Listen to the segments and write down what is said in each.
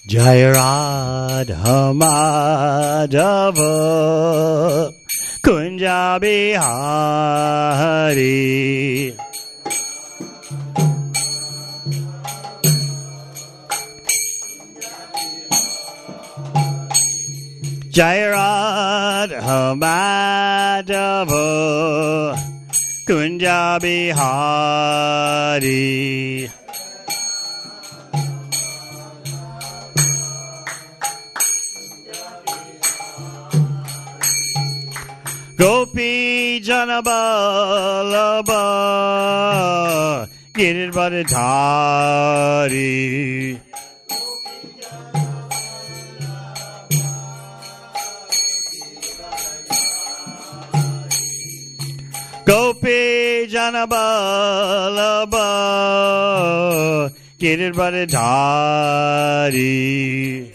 Jai Radha Madhava Kunja Bihari. Jai Radha Madhava Kunja Bihari. Gopi Janaballabha Giridvaradhari. Gopi Janaballabha Giridvaradhari.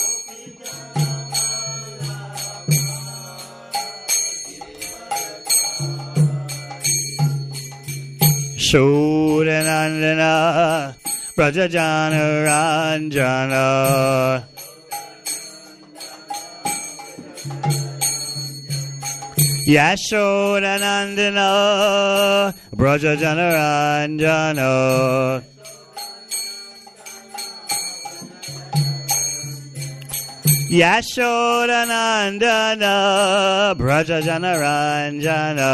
Sudanandana Brajajana Ranjana. Yashodanandana Brajajana Ranjana. Yashodanandana Brajajana Ranjana.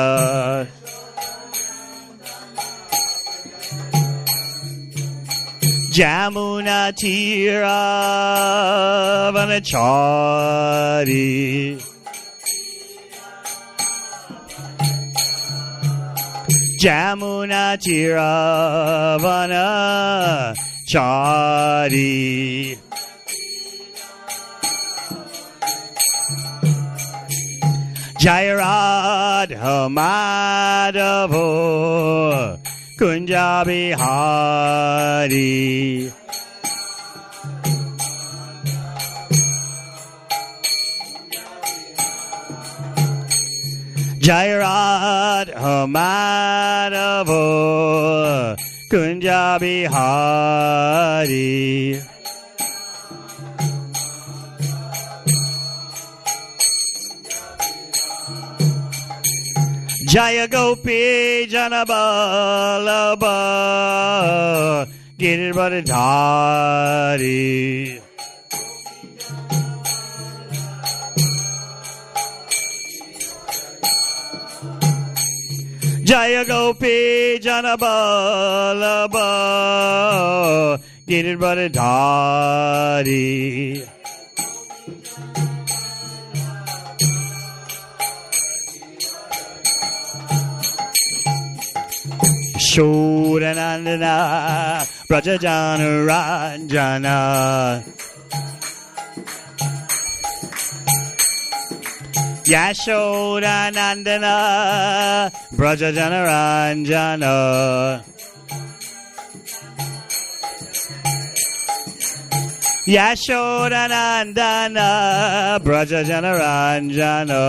Jamuna Tira Vanachari. Jamuna Tira Vanachari. Jai Radha Madhava Kunja Bihari. Jai Radha Madhava Kunja Bihari. Jaya Gopi Janaballabha Giridvaradhari. Jaya Gopi Janaballabha Giridvaradhari. Sudanandana Brajajana Ranjana. Yashodanandana Brajajana Ranjana. Yashodanandana Brajajana Ranjana.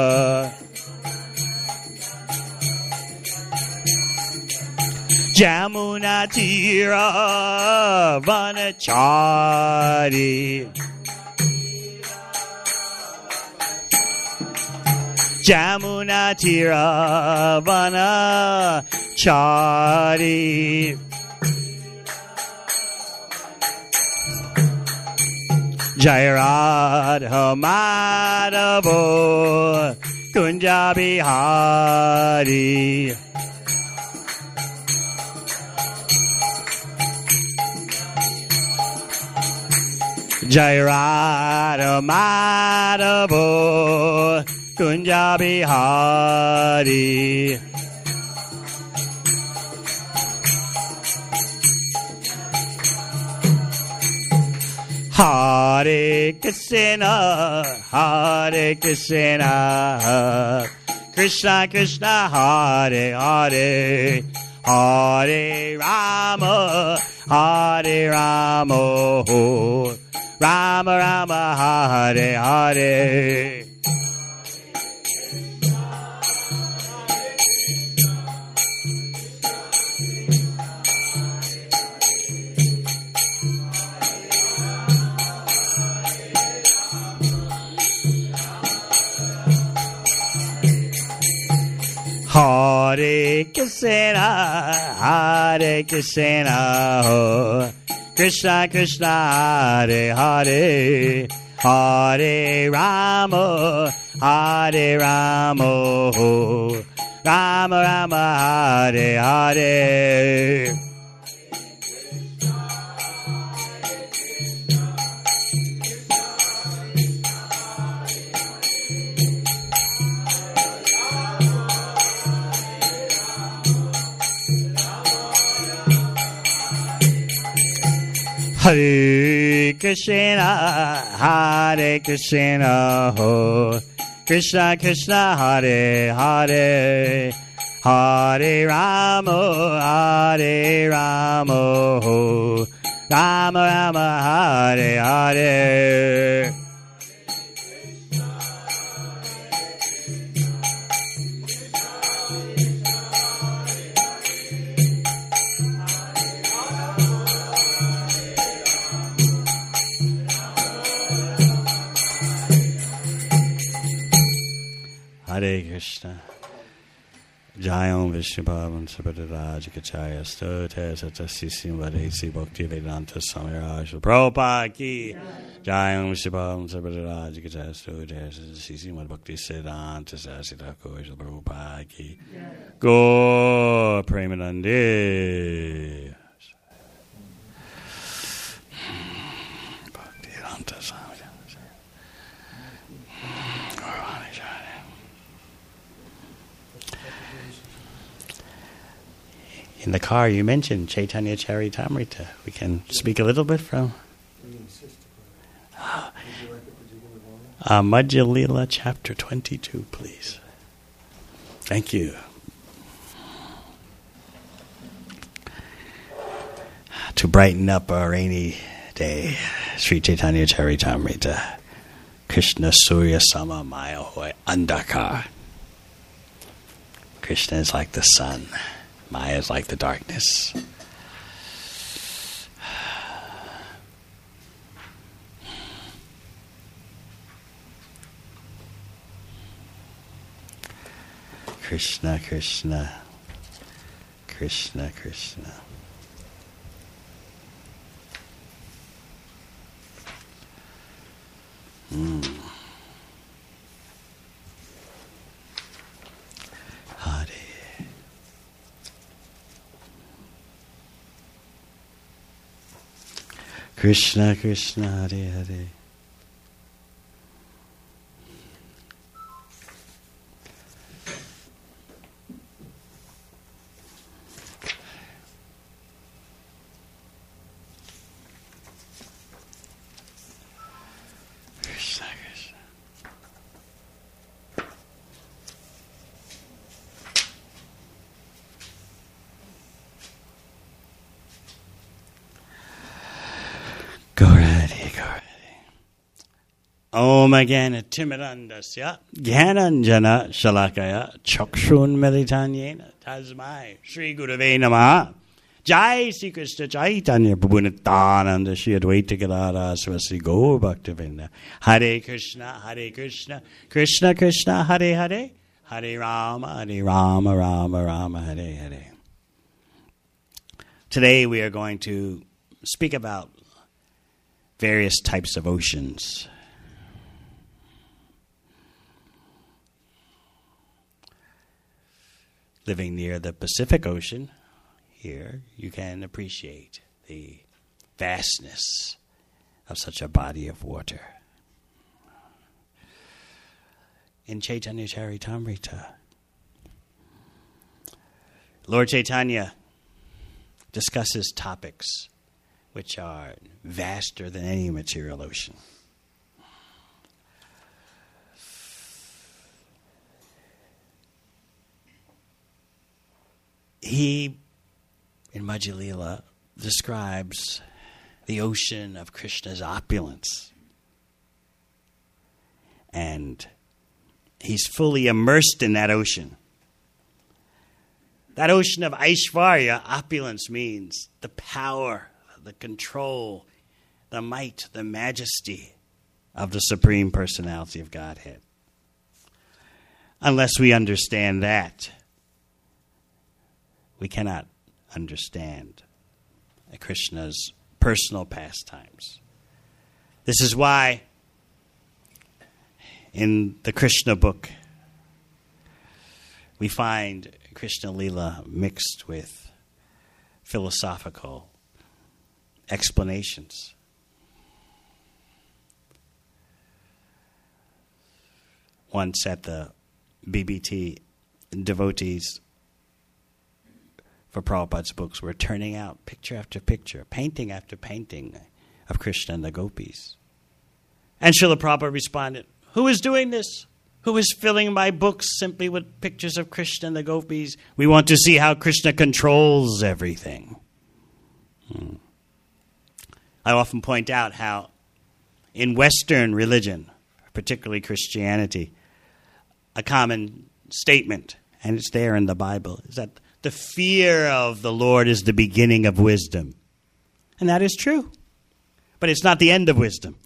Jamuna Tira Vanachari. Jamuna Tira Vanachari. Jai Radha Madhava Kunja Bihari. Jai Radha Madhava Kunja Bihari. Hare Krishna, Hare Krishna, Krishna Krishna, Hare Hare, Hare Rama, Hare Rama, Rama Rama, Hare Hare. Hare Krishna, Hare Krishna, Krishna Krishna, Hare Hare, Hare Rama, Hare Rama, Rama Rama, Hare Hare. Hare Krishna, Hare Krishna, Krishna Krishna, Hare Hare, Hare Rama, Hare Rama, Rama Rama, Hare Hare. Hare Krishna. Jayam Vishnupavam Sabhadaraj Kachaya Stote Satasisim Vadesi Bhakti Vedanta Samiraj Prabhupada Ki. Jayam Vishnupavam Sabhadaraj Kachaya Stote Satasisim Bhakti Vedanta Sasita Kosh Prabhupada Ki. Go Premanande. Bhakti Vedanta Samiraj. In the car, you mentioned Chaitanya Charitamrita. We can speak a little bit from Madhya Lila, chapter 22, please. Thank you. To brighten up a rainy day, Sri Chaitanya Charitamrita, Krishna Surya Sama Maya Hoy Andakar. Krishna is like the sun. Maya is like the darkness. Krishna, Krishna, Krishna, Krishna. Hare. Krishna, Krishna, Hare Hare. Krishna, Krishna. Go ready, go ready. Om Agana Timirandasya Gyananjana Shalakaya Chakshun Melitanyena Tasmai Sri Gurave Namaha Jai Sri Krishna Chaitanya Prabhu Nityananda Shri Advaita Gadadhara Saraswati Gaur Bhaktavinda. Hare Krishna, Hare Krishna, Krishna Krishna, Hare Hare, Hare Rama, Rama Rama, Hare Hare. Today we are going to speak about various types of oceans. Living near the Pacific Ocean, here you can appreciate the vastness of such a body of water. In Chaitanya Charitamrita, Lord Chaitanya discusses topics which are vaster than any material ocean. He, in Madhya Lila, describes the ocean of Krishna's opulence. And he's fully immersed in that ocean. That ocean of Aishvarya, opulence means the power, the control, the might, the majesty of the Supreme Personality of Godhead. Unless we understand that, we cannot understand Krishna's personal pastimes. This is why in the Krishna book we find Krishna Lila mixed with philosophical explanations. Once at the BBT, devotees for Prabhupada's books were turning out picture after picture, painting after painting of Krishna and the gopis. And Srila Prabhupada responded, "Who is doing this? Who is filling my books simply with pictures of Krishna and the gopis? We want to see how Krishna controls everything." I often point out how in Western religion, particularly Christianity, a common statement, and it's there in the Bible, is that the fear of the Lord is the beginning of wisdom. And that is true. But it's not the end of wisdom.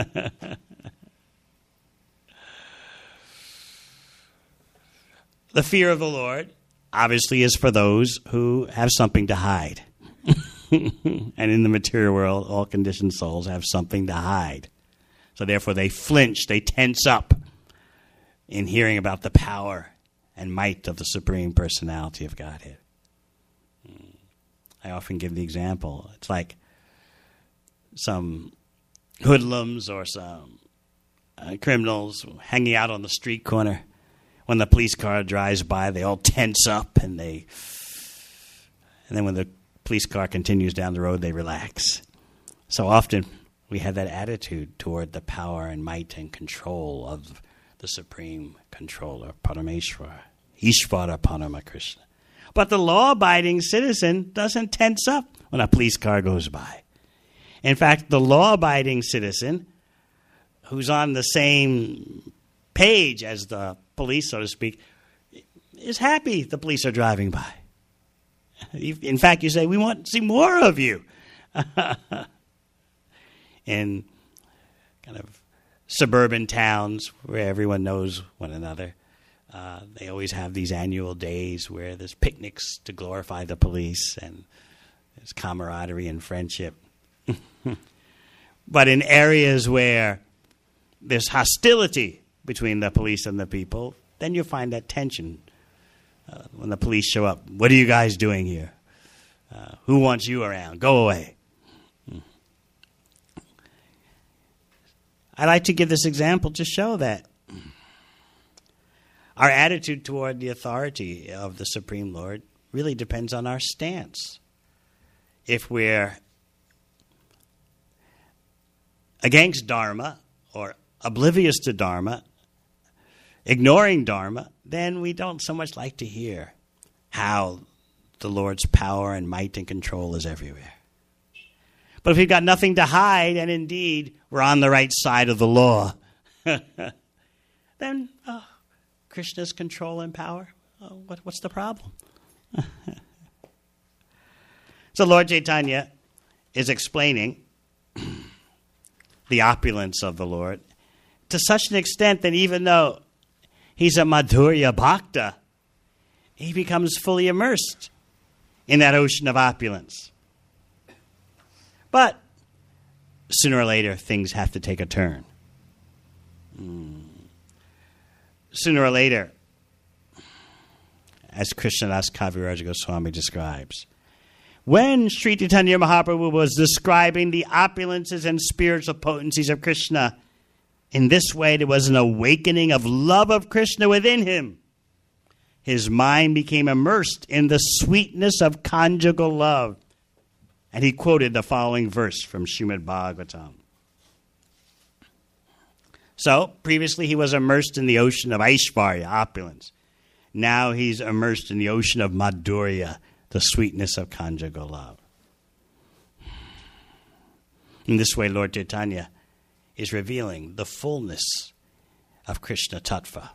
The fear of the Lord obviously is for those who have something to hide. And in the material world, all conditioned souls have something to hide. So therefore they flinch, they tense up in hearing about the power and might of the Supreme Personality of Godhead. I often give the example. It's like some hoodlums or some criminals hanging out on the street corner. When the police car drives by, they all tense up, and then when the police car continues down the road, they relax. So often we have that attitude toward the power and might and control of the Supreme Controller, Parameshwara, Ishvara Paramakrishna. But the law-abiding citizen doesn't tense up when a police car goes by. In fact, the law-abiding citizen, who's on the same page as the police, so to speak, is happy the police are driving by. In fact, you say, "We want to see more of you." In kind of suburban towns where everyone knows one another, they always have these annual days where there's picnics to glorify the police, and there's camaraderie and friendship. But in areas where there's hostility between the police and the people, then you find that tension. When the police show up, "What are you guys doing here? Who wants you around? Go away." I like to give this example to show that our attitude toward the authority of the Supreme Lord really depends on our stance. If we're against Dharma or oblivious to Dharma, ignoring Dharma, then we don't so much like to hear how the Lord's power and might and control is everywhere. But if we've got nothing to hide, and indeed we're on the right side of the law, then Krishna's control and power, what's the problem? So Lord Chaitanya is explaining the opulence of the Lord to such an extent that even though he's a Madhurya Bhakta, he becomes fully immersed in that ocean of opulence. But sooner or later, things have to take a turn. Sooner or later, as Krishnadas Kaviraja Goswami describes, when Sri Chaitanya Mahaprabhu was describing the opulences and spiritual potencies of Krishna, in this way there was an awakening of love of Krishna within him. His mind became immersed in the sweetness of conjugal love. And he quoted the following verse from Srimad Bhagavatam. So, previously he was immersed in the ocean of Aishvarya, opulence. Now he's immersed in the ocean of Madhurya, the sweetness of conjugal love. In this way, Lord Chaitanya is revealing the fullness of Krishna Tattva.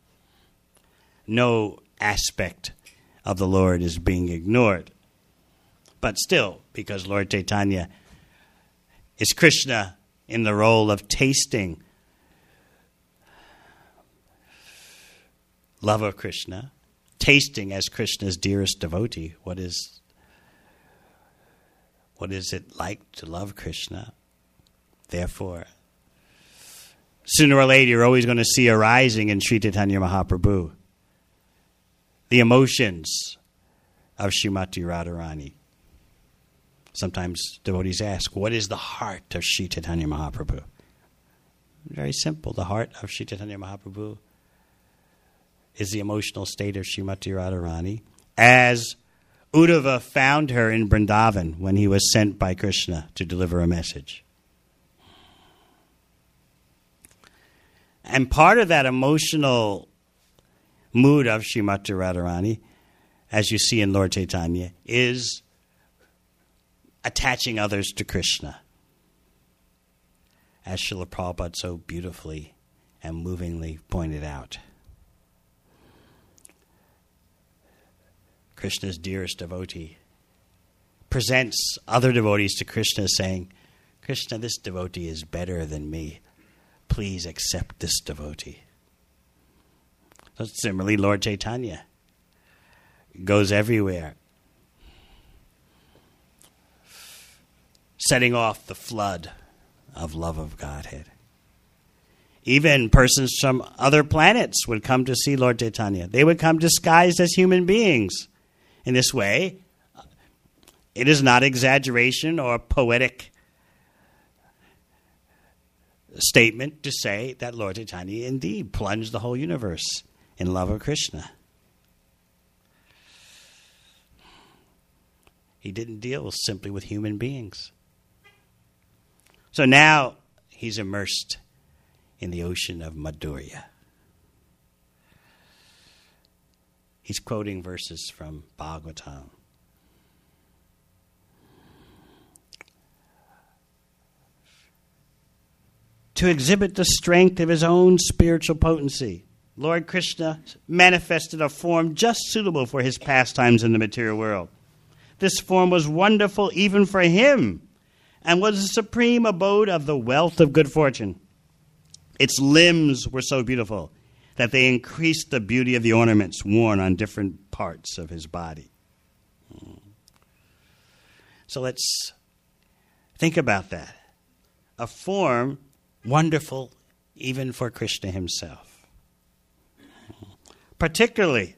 No aspect of the Lord is being ignored. But still, because Lord Chaitanya is Krishna in the role of tasting love of Krishna, tasting as Krishna's dearest devotee, what is it like to love Krishna? Therefore, sooner or later, you're always going to see arising in Sri Chaitanya Mahaprabhu the emotions of Srimati Radharani. Sometimes devotees ask, what is the heart of Sri Chaitanya Mahaprabhu? Very simple. The heart of Sri Chaitanya Mahaprabhu is the emotional state of Srimati Radharani, as Uddhava found her in Vrindavan when he was sent by Krishna to deliver a message. And part of that emotional mood of Srimati Radharani, as you see in Lord Chaitanya, is attaching others to Krishna. As Srila Prabhupada so beautifully and movingly pointed out. Krishna's dearest devotee presents other devotees to Krishna saying, Krishna, this devotee is better than me. Please accept this devotee. So similarly, Lord Chaitanya goes everywhere, setting off the flood of love of Godhead. Even persons from other planets would come to see Lord Chaitanya. They would come disguised as human beings. In this way, it is not exaggeration or poetic statement to say that Lord Chaitanya indeed plunged the whole universe in love of Krishna. He didn't deal simply with human beings. So now he's immersed in the ocean of Madhurya. He's quoting verses from Bhagavatam. To exhibit the strength of his own spiritual potency, Lord Krishna manifested a form just suitable for his pastimes in the material world. This form was wonderful even for him, and was the supreme abode of the wealth of good fortune. Its limbs were so beautiful that they increased the beauty of the ornaments worn on different parts of his body. So let's think about that. A form wonderful even for Krishna himself. Particularly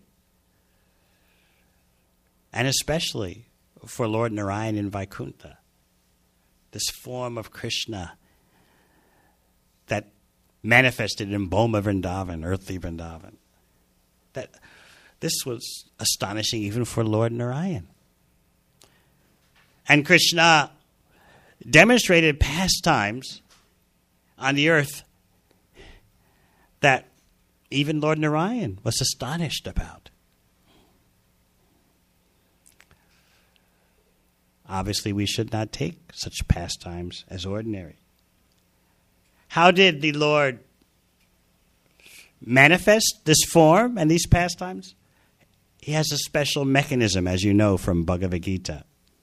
and especially for Lord Narayan in Vaikuntha. This form of Krishna that manifested in Bhoma Vrindavan, earthly Vrindavan. That this was astonishing even for Lord Narayan. And Krishna demonstrated pastimes on the earth that even Lord Narayan was astonished about. Obviously, we should not take such pastimes as ordinary. How did the Lord manifest this form and these pastimes? He has a special mechanism, as you know from Bhagavad Gita.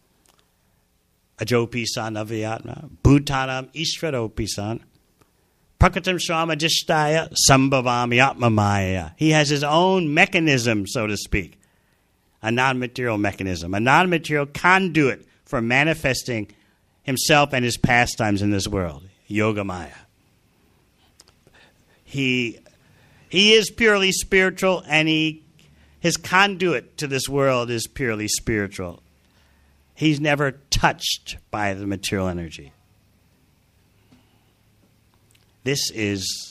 Ajopisan avyatma, bhutanam ishvaropisan, prakatam shramadishtaya, sambhavami atmamaya. He has his own mechanism, so to speak. A non-material mechanism, a non-material conduit for manifesting himself and his pastimes in this world. Yogamaya. He is purely spiritual, and his conduit to this world is purely spiritual. He's never touched by the material energy. This is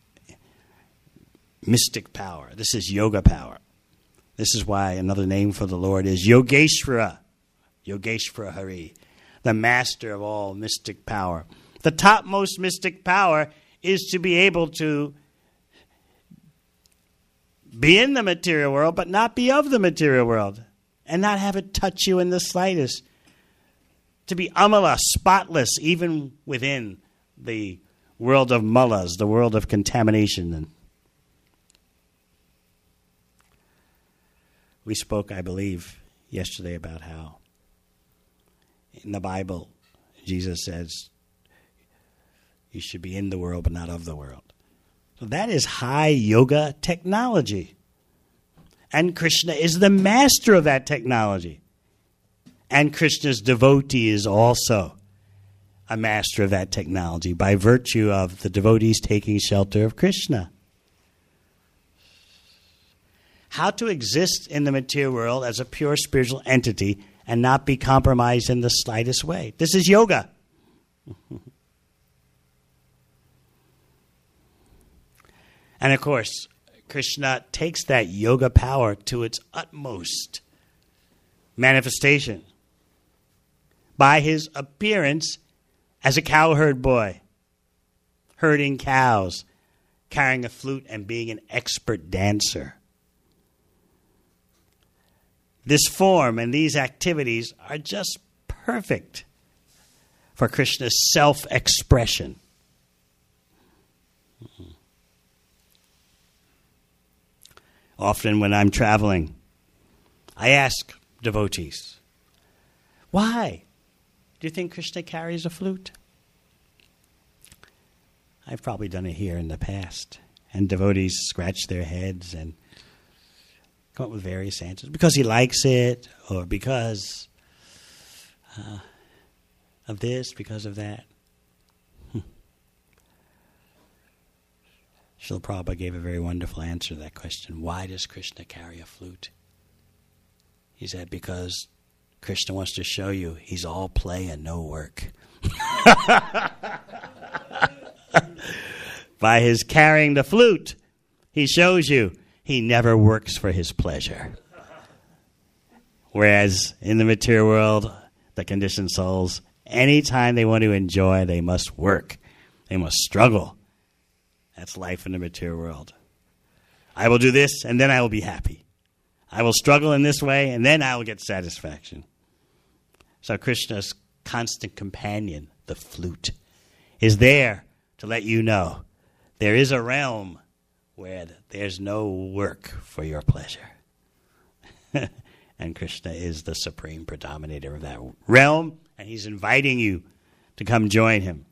mystic power. This is yoga power. This is why another name for the Lord is Yogeshvara. Yogeshvara Hari, the master of all mystic power. The topmost mystic power is to be able to be in the material world, but not be of the material world, and not have it touch you in the slightest. To be amala, spotless, even within the world of malas, the world of contamination. We spoke, I believe, yesterday about how in the Bible, Jesus says, you should be in the world, but not of the world. So that is high yoga technology. And Krishna is the master of that technology. And Krishna's devotee is also a master of that technology by virtue of the devotees taking shelter of Krishna. How to exist in the material world as a pure spiritual entity and not be compromised in the slightest way. This is yoga. And of course, Krishna takes that yoga power to its utmost manifestation by his appearance as a cowherd boy, herding cows, carrying a flute, and being an expert dancer. This form and these activities are just perfect for Krishna's self-expression. Often when I'm traveling, I ask devotees, why do you think Krishna carries a flute? I've probably done it here in the past. And devotees scratch their heads and come up with various answers. Because he likes it, or because of this, because of that. Srila Prabhupada gave a very wonderful answer to that question. Why does Krishna carry a flute? He said, because Krishna wants to show you he's all play and no work. By his carrying the flute, he shows you he never works for his pleasure. Whereas in the material world, the conditioned souls, anytime they want to enjoy, they must work. They must struggle. That's life in the material world. I will do this, and then I will be happy. I will struggle in this way, and then I will get satisfaction. So Krishna's constant companion, the flute, is there to let you know there is a realm where there's no work for your pleasure. And Krishna is the supreme predominator of that realm, and he's inviting you to come join him.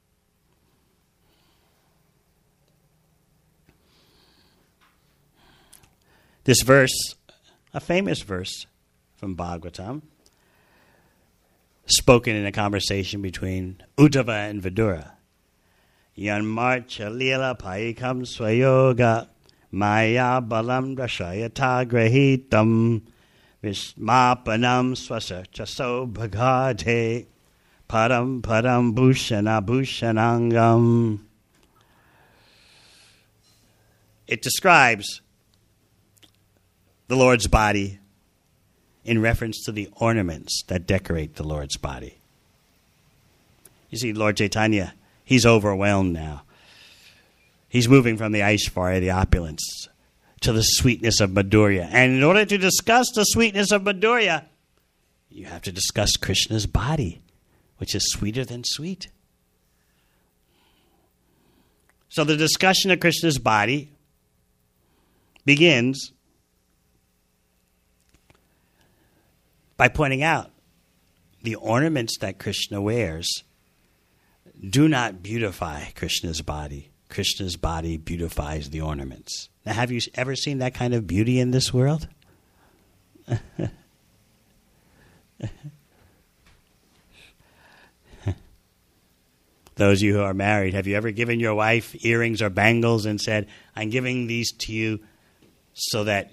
This verse, a famous verse from Bhagavatam, spoken in a conversation between Uddhava and Vidura. Yanmarcha lila paikam swayoga maya balam drashayata grahitam vismapanam swasa chaso bhagate param param bhushana bhushanangam. It describes the Lord's body in reference to the ornaments that decorate the Lord's body. You see, Lord Chaitanya, he's overwhelmed now. He's moving from the Aishvarya, the opulence, to the sweetness of Madhurya. And in order to discuss the sweetness of Madhurya, you have to discuss Krishna's body, which is sweeter than sweet. So the discussion of Krishna's body begins by pointing out the ornaments that Krishna wears do not beautify Krishna's body. Krishna's body beautifies the ornaments. Now, have you ever seen that kind of beauty in this world? Those of you who are married, have you ever given your wife earrings or bangles and said, I'm giving these to you so that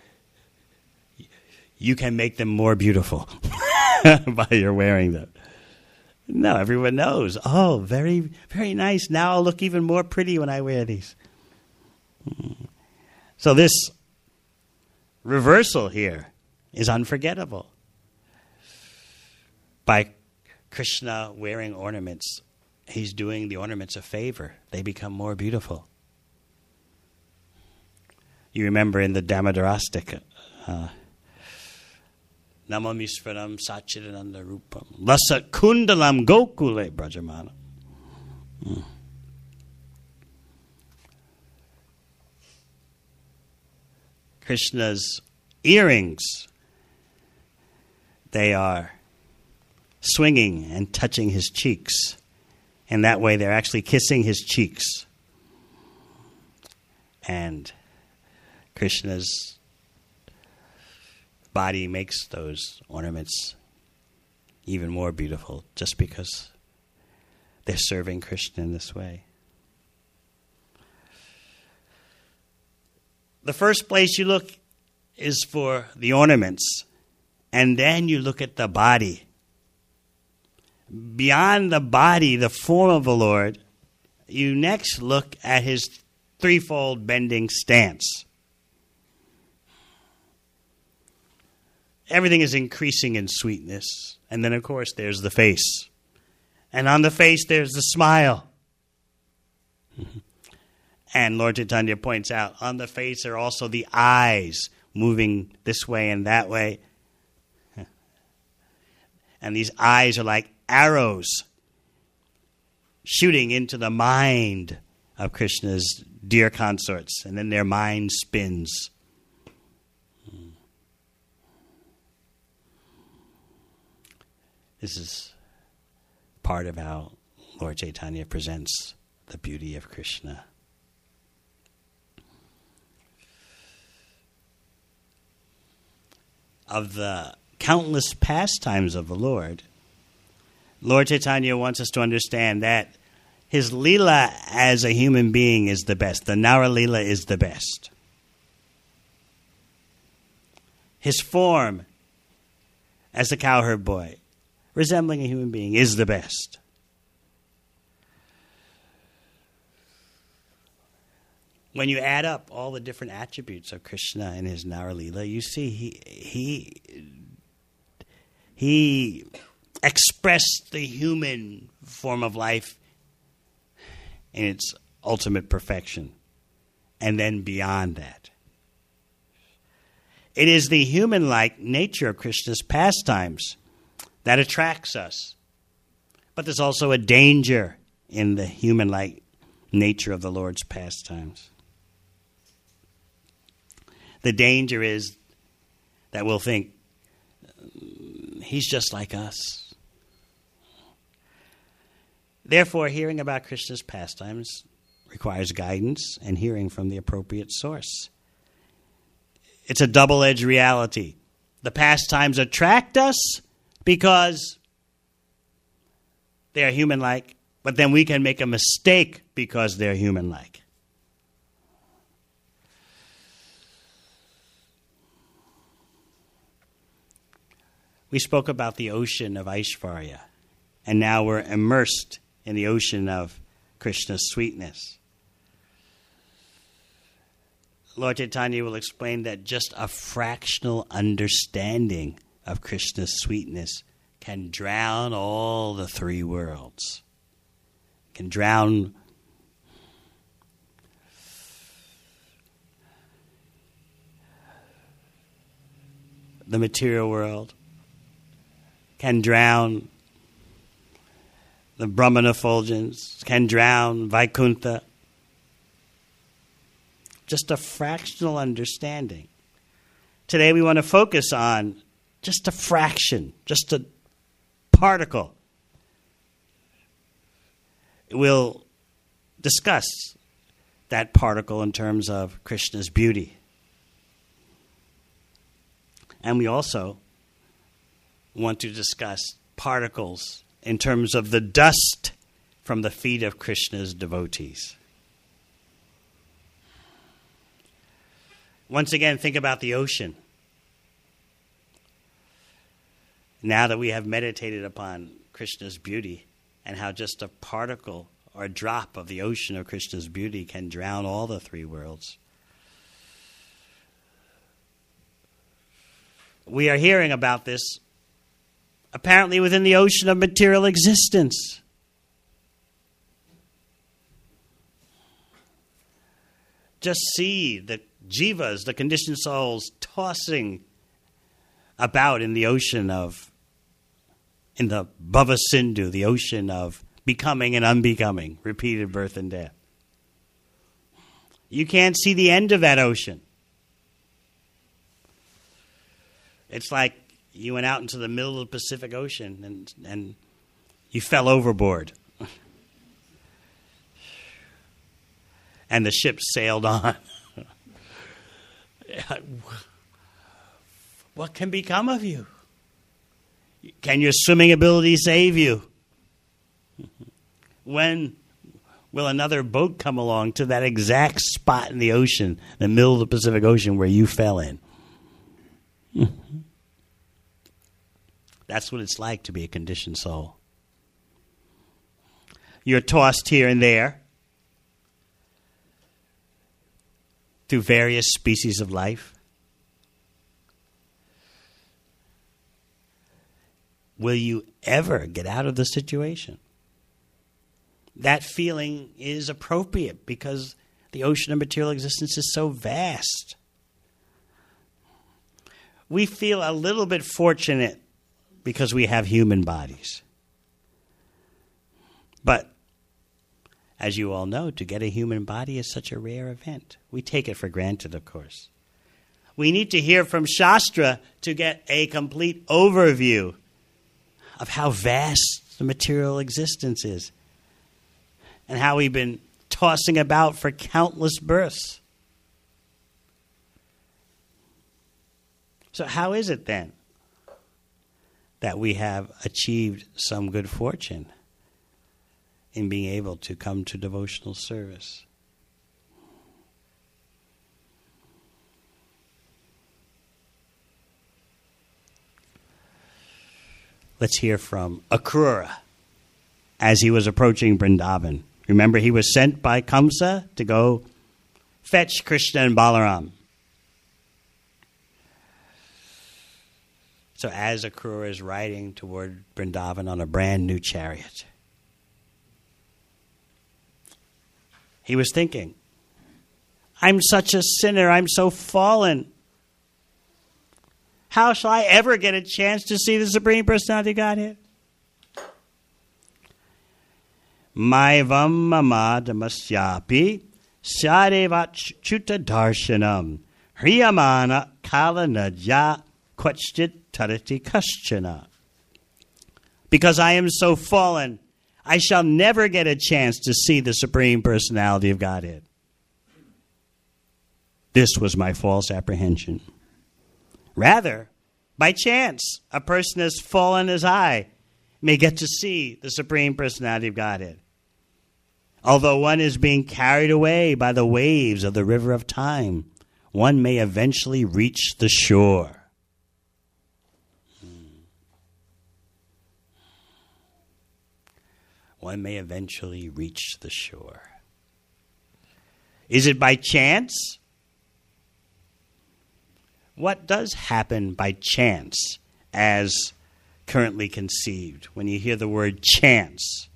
you can make them more beautiful by your wearing them? No, everyone knows. Oh, very, very nice. Now I'll look even more pretty when I wear these. So this reversal here is unforgettable. By Krishna wearing ornaments, he's doing the ornaments a favor. They become more beautiful. You remember in the Damodarastika, Namamisvaram Sachidananda Rupam Lasat Kundalam Gokule Brajamana. Krishna's earrings, they are swinging and touching his cheeks. And that way they're actually kissing his cheeks. And Krishna's body makes those ornaments even more beautiful just because they're serving Krishna in this way. The first place you look is for the ornaments, and then you look at the body. Beyond the body, the form of the Lord, you next look at his threefold bending stance. Everything is increasing in sweetness. And then, of course, there's the face. And on the face, there's the smile. And Lord Chaitanya points out, on the face are also the eyes moving this way and that way. And these eyes are like arrows shooting into the mind of Krishna's dear consorts. And then their mind spins. This is part of how Lord Chaitanya presents the beauty of Krishna. Of the countless pastimes of the Lord, Lord Chaitanya wants us to understand that his Leela as a human being is the best. The Nara Leela is the best. His form as a cowherd boy, resembling a human being, is the best. When you add up all the different attributes of Krishna and his Nara Leela, you see he expressed the human form of life in its ultimate perfection, and then beyond that. It is the human-like nature of Krishna's pastimes that attracts us. But there's also a danger in the human-like nature of the Lord's pastimes. The danger is that we'll think, he's just like us. Therefore, hearing about Krishna's pastimes requires guidance and hearing from the appropriate source. It's a double-edged reality. The pastimes attract us because they are human-like, but then we can make a mistake because they're human-like. We spoke about the ocean of Aishvarya, and now we're immersed in the ocean of Krishna's sweetness. Lord Chaitanya will explain that just a fractional understanding of Krishna's sweetness can drown all the three worlds. Can drown the material world, can drown the Brahman effulgence, can drown Vaikuntha. Just a fractional understanding. Today we want to focus on just a fraction, just a particle. We'll discuss that particle in terms of Krishna's beauty. And we also want to discuss particles in terms of the dust from the feet of Krishna's devotees. Once again, think about the ocean. Now that we have meditated upon Krishna's beauty and how just a particle or a drop of the ocean of Krishna's beauty can drown all the three worlds, we are hearing about this apparently within the ocean of material existence. Just see the jivas, the conditioned souls, tossing about in the ocean of, in the Bhava Sindhu, the ocean of becoming and unbecoming, repeated birth and death. You can't see the end of that ocean. It's like you went out into the middle of the Pacific Ocean and you fell overboard. And the ship sailed on. what can become of you? Can your swimming ability save you? When will another boat come along to that exact spot in the ocean, the middle of the Pacific Ocean where you fell in? That's what it's like to be a conditioned soul. You're tossed here and there through various species of life. Will you ever get out of the situation? That feeling is appropriate because the ocean of material existence is so vast. We feel a little bit fortunate because we have human bodies. But, as you all know, to get a human body is such a rare event. We take it for granted, of course. We need to hear from Shastra to get a complete overview of how vast the material existence is and how we've been tossing about for countless births. So how is it then that we have achieved some good fortune in being able to come to devotional service? Let's hear from Akrura as he was approaching Vrindavan. Remember, he was sent by Kamsa to go fetch Krishna and Balaram. So as Akrura is riding toward Vrindavan on a brand new chariot, he was thinking, I'm such a sinner, I'm so fallen. How shall I ever get a chance to see the Supreme Personality of Godhead? Maivam mama damasyapi syadevachyuta darshanam hriyamana kalanajya kvachit tarati kaschana. Because I am so fallen, I shall never get a chance to see the Supreme Personality of Godhead. This was my false apprehension. Rather, by chance, a person as fallen as I may get to see the Supreme Personality of Godhead. Although one is being carried away by the waves of the river of time, one may eventually reach the shore. One may eventually reach the shore. Is it by chance? What does happen by chance as currently conceived when you hear the word chance?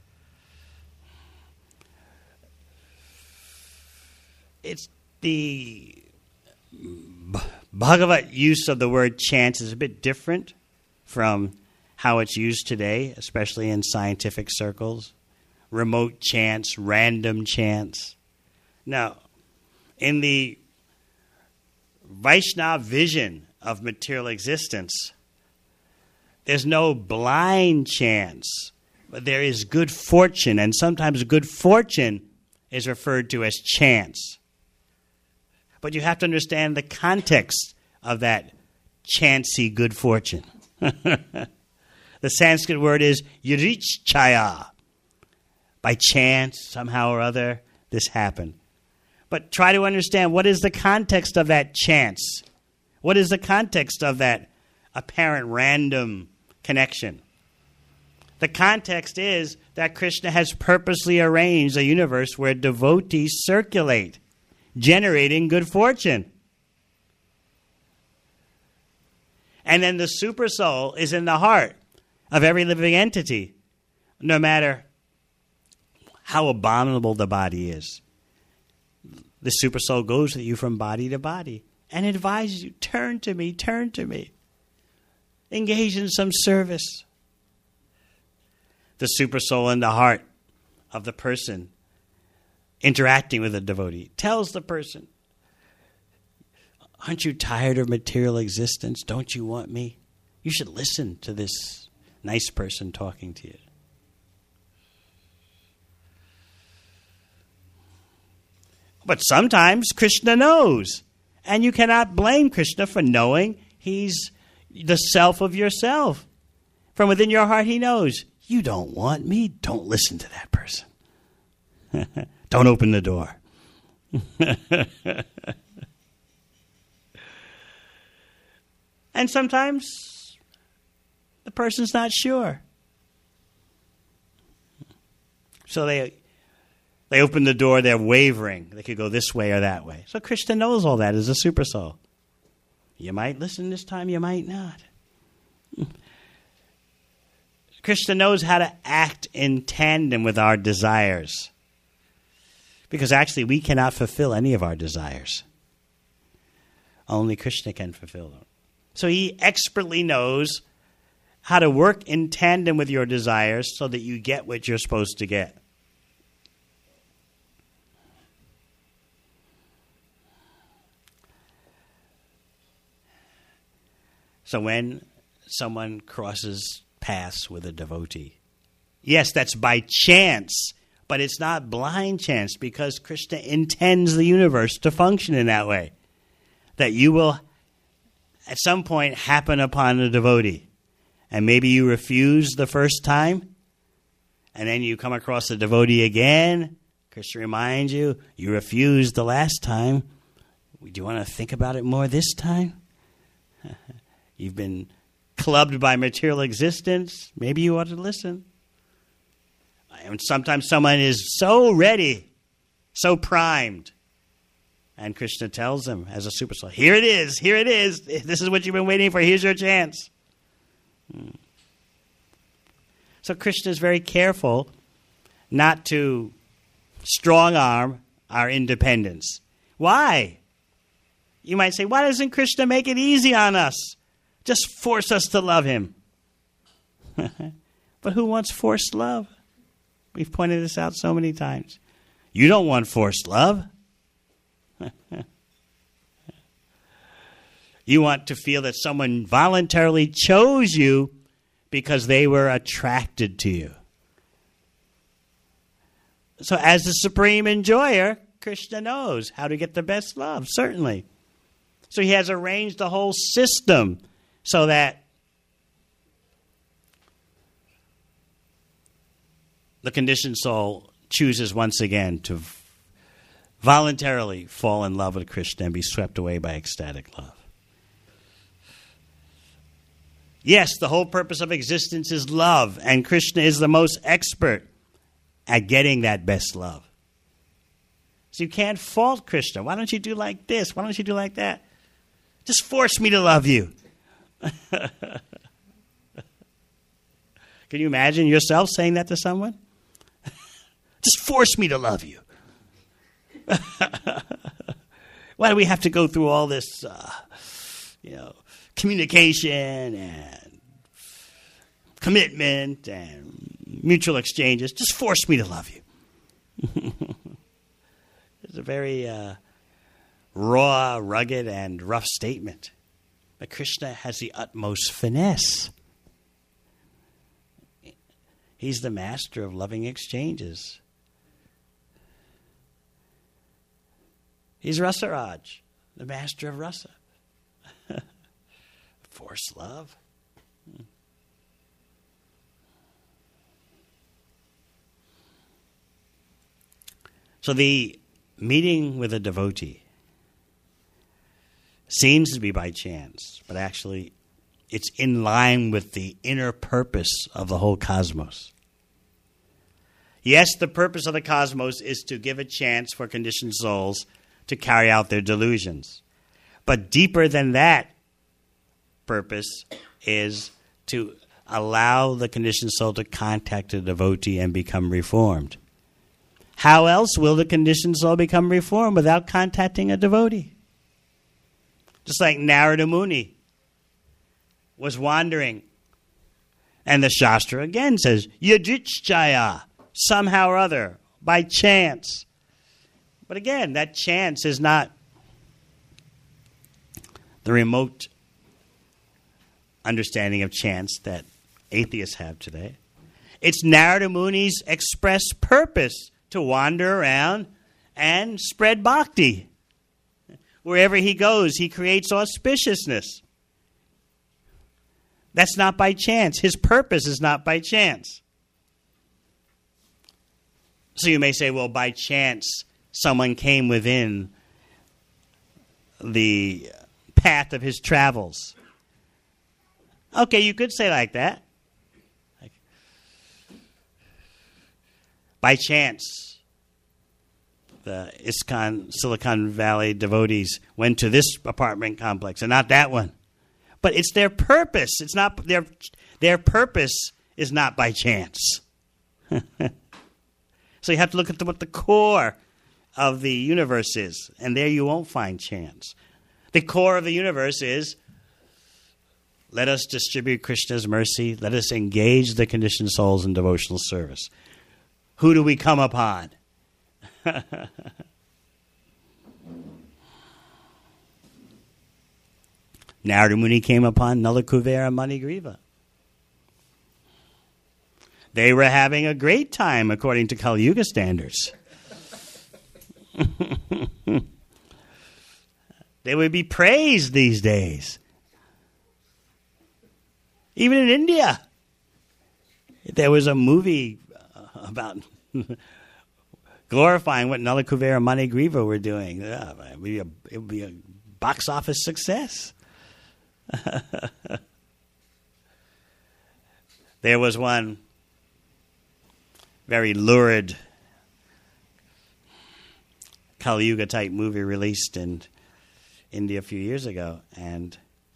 It's the Bhagavat use of the word chance is a bit different from how it's used today, especially in scientific circles. Remote chance, random chance. Now, in the Vaishnava vision of material existence, there's no blind chance, but there is good fortune, and sometimes good fortune is referred to as chance. But you have to understand the context of that chancy good fortune. The Sanskrit word is yurichchaya. By chance, somehow or other, this happened. But try to understand, what is the context of that chance? What is the context of that apparent random connection? The context is that Krishna has purposely arranged a universe where devotees circulate, generating good fortune. And then the supersoul is in the heart of every living entity, no matter how abominable the body is. The supersoul goes with you from body to body and advises you, turn to me, turn to me. Engage in some service. The supersoul in the heart of the person interacting with a devotee tells the person, aren't you tired of material existence? Don't you want me? You should listen to this nice person talking to you. But sometimes Krishna knows, and you cannot blame Krishna for knowing He's the self of yourself. From within your heart, he knows, you don't want me. Don't listen to that person. Don't open the door. And sometimes the person's not sure. So they open the door, they're wavering. They could go this way or that way. So Krishna knows all that as a super soul. You might listen this time, you might not. Krishna knows how to act in tandem with our desires. Because actually we cannot fulfill any of our desires. Only Krishna can fulfill them. So he expertly knows how to work in tandem with your desires so that you get what you're supposed to get. So when someone crosses paths with a devotee, yes, that's by chance, but it's not blind chance because Krishna intends the universe to function in that way. That you will at some point happen upon a devotee. And maybe you refuse the first time, and then you come across a devotee again. Krishna reminds you, you refused the last time. Do you want to think about it more this time? You've been clubbed by material existence. Maybe you ought to listen. And sometimes someone is so ready, so primed. And Krishna tells them as a super soul, here it is, here it is. This is what you've been waiting for. Here's your chance. So Krishna is very careful not to strong-arm our independence. Why? You might say, why doesn't Krishna make it easy on us? Just force us to love him. But who wants forced love? We've pointed this out so many times. You don't want forced love. You want to feel that someone voluntarily chose you because they were attracted to you. So as the supreme enjoyer, Krishna knows how to get the best love, certainly. So he has arranged the whole system so that the conditioned soul chooses once again to voluntarily fall in love with Krishna and be swept away by ecstatic love. Yes, the whole purpose of existence is love, and Krishna is the most expert at getting that best love. So you can't fault Krishna. Why don't you do like this? Why don't you do like that? Just force me to love you. Can you imagine yourself saying that to someone? Just force me to love you. Why do we have to go through all this, communication and commitment and mutual exchanges? Just force me to love you. It's a very raw, rugged, and rough statement. But Krishna has the utmost finesse. He's the master of loving exchanges. He's Rasaraj, the master of rasa. Forced love. So the meeting with a devotee seems to be by chance, but actually it's in line with the inner purpose of the whole cosmos. Yes, the purpose of the cosmos is to give a chance for conditioned souls to carry out their delusions. But deeper than that purpose is to allow the conditioned soul to contact a devotee and become reformed. How else will the conditioned soul become reformed without contacting a devotee? Just like Narada Muni was wandering. And the Shastra again says, yadrichchaya, somehow or other, by chance. But again, that chance is not the remote understanding of chance that atheists have today. It's Narada Muni's express purpose to wander around and spread bhakti. Wherever he goes, he creates auspiciousness. That's not by chance. His purpose is not by chance. So you may say, well, by chance, someone came within the path of his travels. Okay, you could say like that. By chance, the ISKCON Silicon Valley devotees went to this apartment complex and not that one. But it's their purpose. It's not their purpose is not by chance. So you have to look at what the core of the universe is, and there you won't find chance. The core of the universe is, let us distribute Krishna's mercy. Let us engage the conditioned souls in devotional service. Who do we come upon? Narada Muni came upon Nala Kuvera Manigriva. They were having a great time according to Kali Yuga standards. They would be praised these days. Even in India, there was a movie about glorifying what Nala Kuvera Manigriva were doing. It would be a box office success. There was one very lurid Kali Yuga type movie released in India a few years ago, and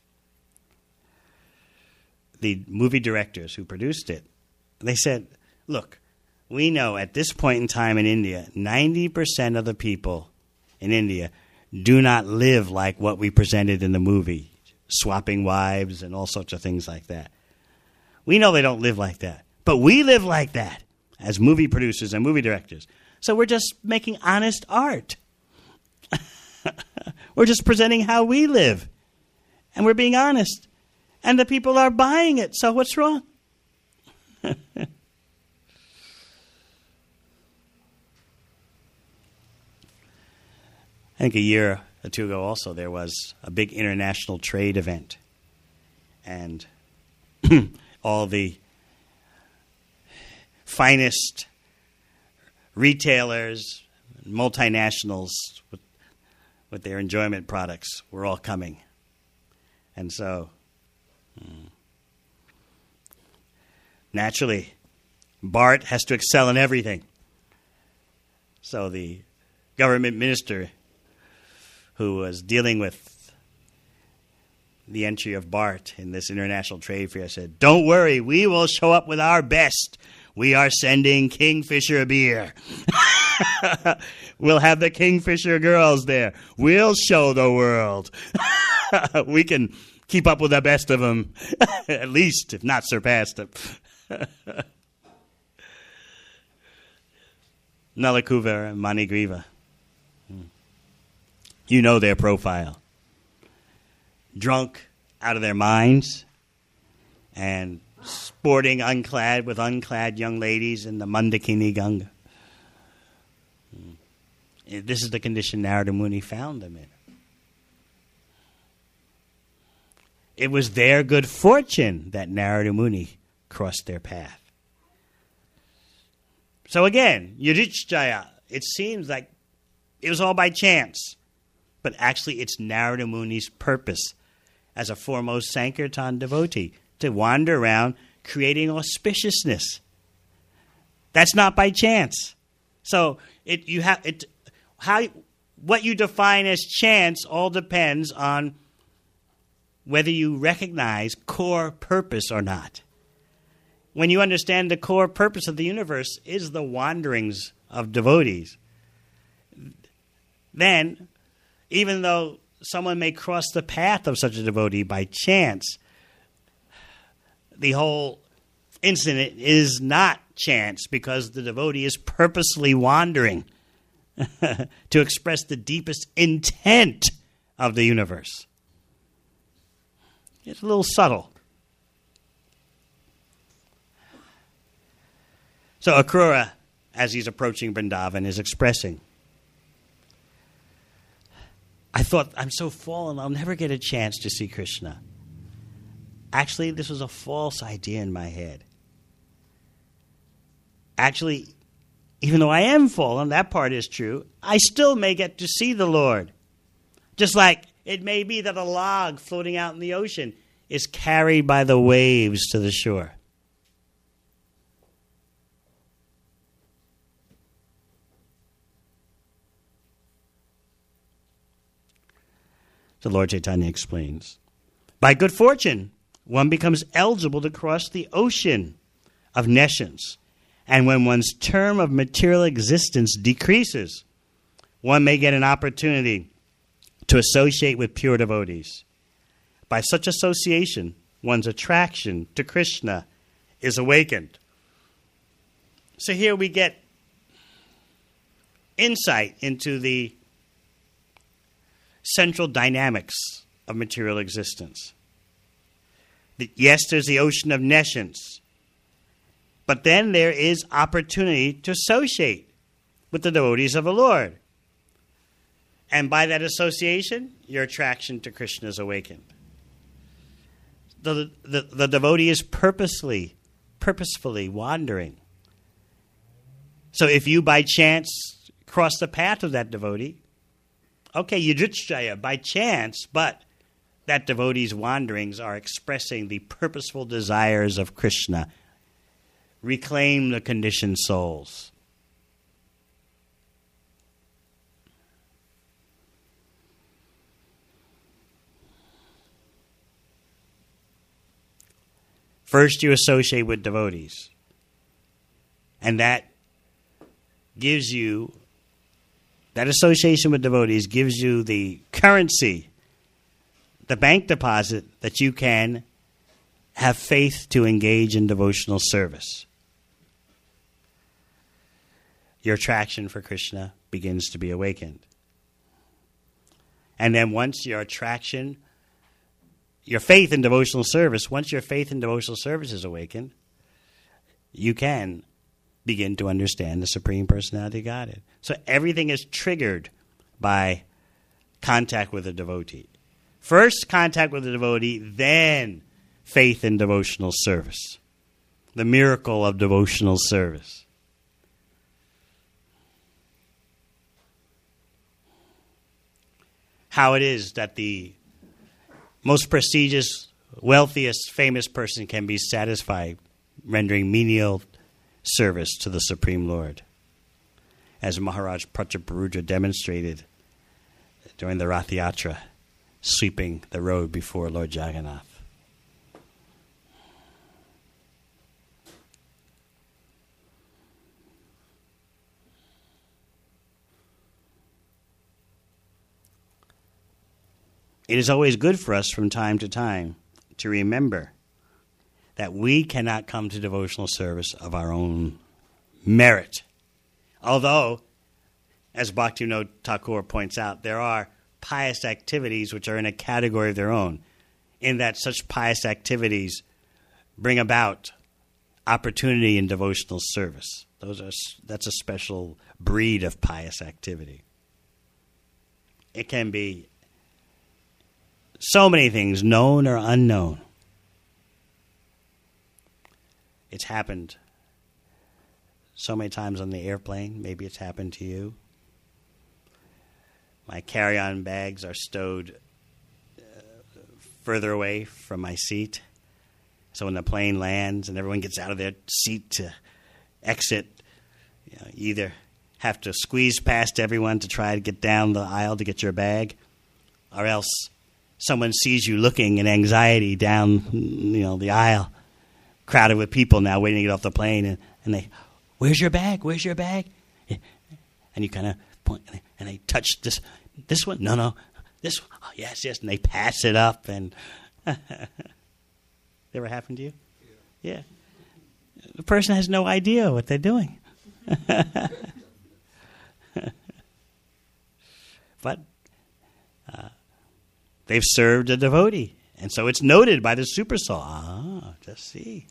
the movie directors who produced it, they said, look, we know at this point in time in India, 90% of the people in India do not live like what we presented in the movie, swapping wives and all sorts of things like that. We know they don't live like that, but we live like that as movie producers and movie directors. So we're just making honest art. We're just presenting how we live. And we're being honest. And the people are buying it, so what's wrong? I think a year or two ago also there was a big international trade event. And all the finest retailers, multinationals with their enjoyment products were all coming. And so, naturally, BART has to excel in everything. So the government minister who was dealing with the entry of BART in this international trade fair said, "Don't worry, we will show up with our best. We are sending Kingfisher beer. We'll have the Kingfisher girls there. We'll show the world. We can keep up with the best of them, at least, if not surpass them." Nala Kuvera Manigriva. You know their profile. Drunk out of their minds and sporting unclad with unclad young ladies in the Mandakini Ganga. This is the condition Narada Muni found them in. It was their good fortune that Narada Muni crossed their path. So again, Yudhishthira, it seems like it was all by chance. But actually it's Narada Muni's purpose as a foremost Sankirtan devotee to wander around creating auspiciousness. That's not by chance. So what you define as chance all depends on whether you recognize core purpose or not. When you understand the core purpose of the universe is the wanderings of devotees, then even though someone may cross the path of such a devotee by chance, the whole incident is not chance because the devotee is purposely wandering to express the deepest intent of the universe. It's a little subtle. So Akrura, as he's approaching Vrindavan, is expressing, I thought, I'm so fallen, I'll never get a chance to see Krishna. Actually, this was a false idea in my head. Actually, even though I am fallen, that part is true, I still may get to see the Lord. Just like it may be that a log floating out in the ocean is carried by the waves to the shore. The Lord Chaitanya explains, by good fortune, one becomes eligible to cross the ocean of nescience. And when one's term of material existence decreases, one may get an opportunity to associate with pure devotees. By such association, one's attraction to Krishna is awakened. So here we get insight into the central dynamics of material existence. Yes, there's the ocean of nescience, but then there is opportunity to associate with the devotees of the Lord. And by that association, your attraction to Krishna is awakened. The devotee is purposefully wandering. So if you by chance cross the path of that devotee, okay, yudhishthaya, by chance, but that devotee's wanderings are expressing the purposeful desires of Krishna. Reclaim the conditioned souls. First, you associate with devotees. And that association with devotees gives you the currency, the bank deposit that you can have faith to engage in devotional service. Your attraction for Krishna begins to be awakened. And then once your faith in devotional service, once your faith in devotional service is awakened, you can begin to understand the Supreme Personality of Godhead. So everything is triggered by contact with a devotee. First contact with a devotee, then faith in devotional service. The miracle of devotional service. How it is that the most prestigious, wealthiest, famous person can be satisfied rendering menial service to the Supreme Lord. As Maharaj Prataparudra demonstrated during the Rath Yatra, sweeping the road before Lord Jagannath. It is always good for us from time to time to remember that we cannot come to devotional service of our own merit. Although, as Bhaktivinoda Thakur points out, there are pious activities which are in a category of their own, in that such pious activities bring about opportunity in devotional service. That's a special breed of pious activity. It can be so many things, known or unknown. It's happened so many times on the airplane. Maybe it's happened to you. My carry-on bags are stowed further away from my seat. So when the plane lands and everyone gets out of their seat to exit, you either have to squeeze past everyone to try to get down the aisle to get your bag, or else someone sees you looking in anxiety down, the aisle, crowded with people now waiting to get off the plane, and they, "Where's your bag? Where's your bag?" And you kind of point, and they touch this one. No, this one. Oh, yes, and they pass it up. And ever happened to you? Yeah. The person has no idea what they're doing. But they've served a devotee. And so it's noted by the super soul. Just see.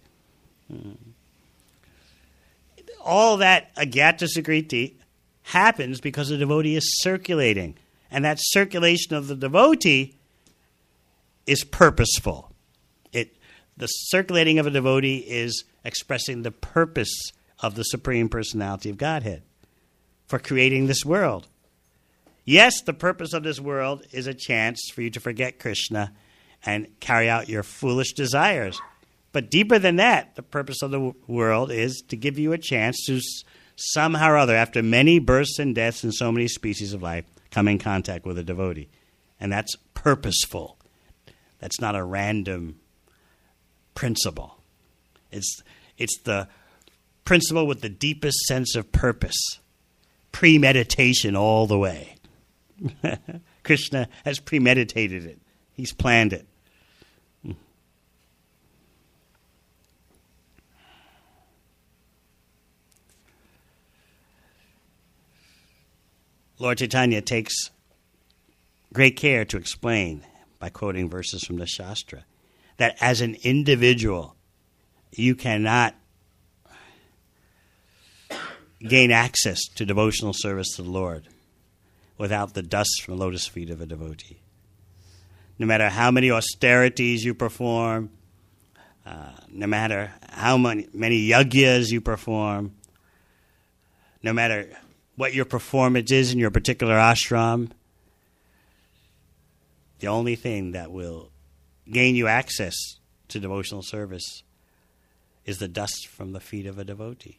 All that agyata sukriti happens because the devotee is circulating. And that circulation of the devotee is purposeful. The circulating of a devotee is expressing the purpose of the Supreme Personality of Godhead for creating this world. Yes, the purpose of this world is a chance for you to forget Krishna and carry out your foolish desires. But deeper than that, the purpose of the world is to give you a chance to somehow or other, after many births and deaths in so many species of life, come in contact with a devotee. And that's purposeful. That's not a random principle. It's the principle with the deepest sense of purpose. Premeditation all the way. Krishna has premeditated it. He's planned it. Lord Chaitanya takes great care to explain, by quoting verses from the Shastra, that as an individual, you cannot gain access to devotional service to the Lord without the dust from the lotus feet of a devotee. No matter how many austerities you perform, no matter how many yagyas you perform, no matter what your performance is in your particular ashram, the only thing that will gain you access to devotional service is the dust from the feet of a devotee.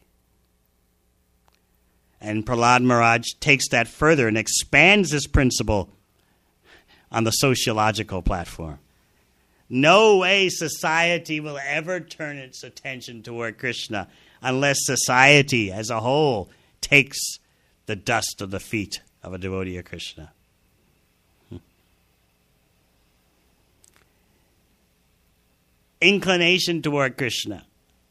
And Prahlad Maharaj takes that further and expands this principle on the sociological platform. No way society will ever turn its attention toward Krishna unless society as a whole takes the dust of the feet of a devotee of Krishna. Inclination toward Krishna,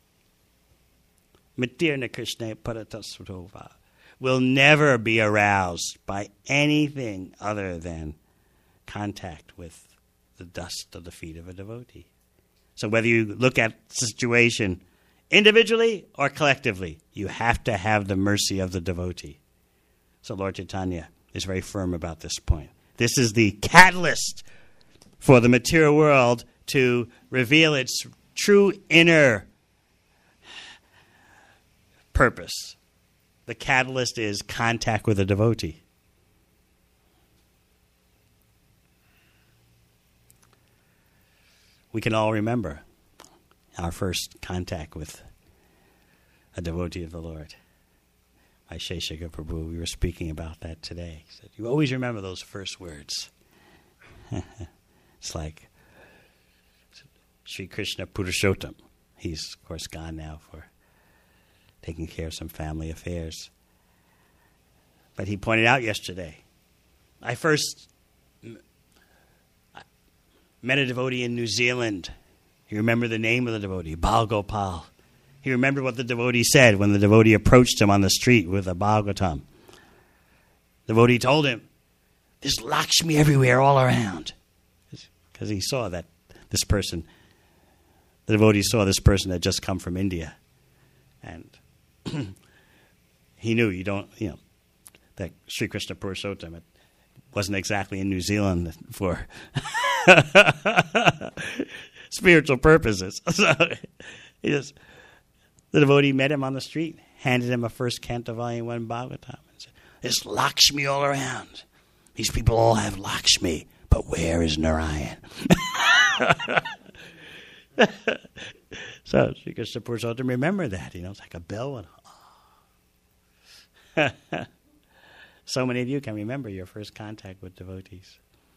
Matirna Krishna Paratasvatova, will never be aroused by anything other than contact with the dust of the feet of a devotee. So whether you look at the situation individually or collectively, you have to have the mercy of the devotee. So Lord Chaitanya is very firm about this point. This is the catalyst for the material world to reveal its true inner purpose. The catalyst is contact with a devotee. We can all remember our first contact with a devotee of the Lord. By Sheshaka Prabhu, we were speaking about that today. He said, you always remember those first words. It's like Sri Krishna Purushottam. He's, of course, gone now for taking care of some family affairs. But he pointed out yesterday, I first met a devotee in New Zealand. He remembered the name of the devotee, Bal Gopal. He remembered what the devotee said when the devotee approached him on the street with a Bhagavatam. The devotee told him, there's Lakshmi everywhere, all around. Because he saw that this person, the devotee saw this person had just come from India. And he knew that Sri Krishna Purushottam wasn't exactly in New Zealand for spiritual purposes. So the devotee met him on the street, handed him a first canto volume 1 Bhagavatam, and said, there's Lakshmi all around. These people all have Lakshmi, but where is Narayan? So Sri Krishna Purushottam remembered that. It's like a bell went off. So many of you can remember your first contact with devotees.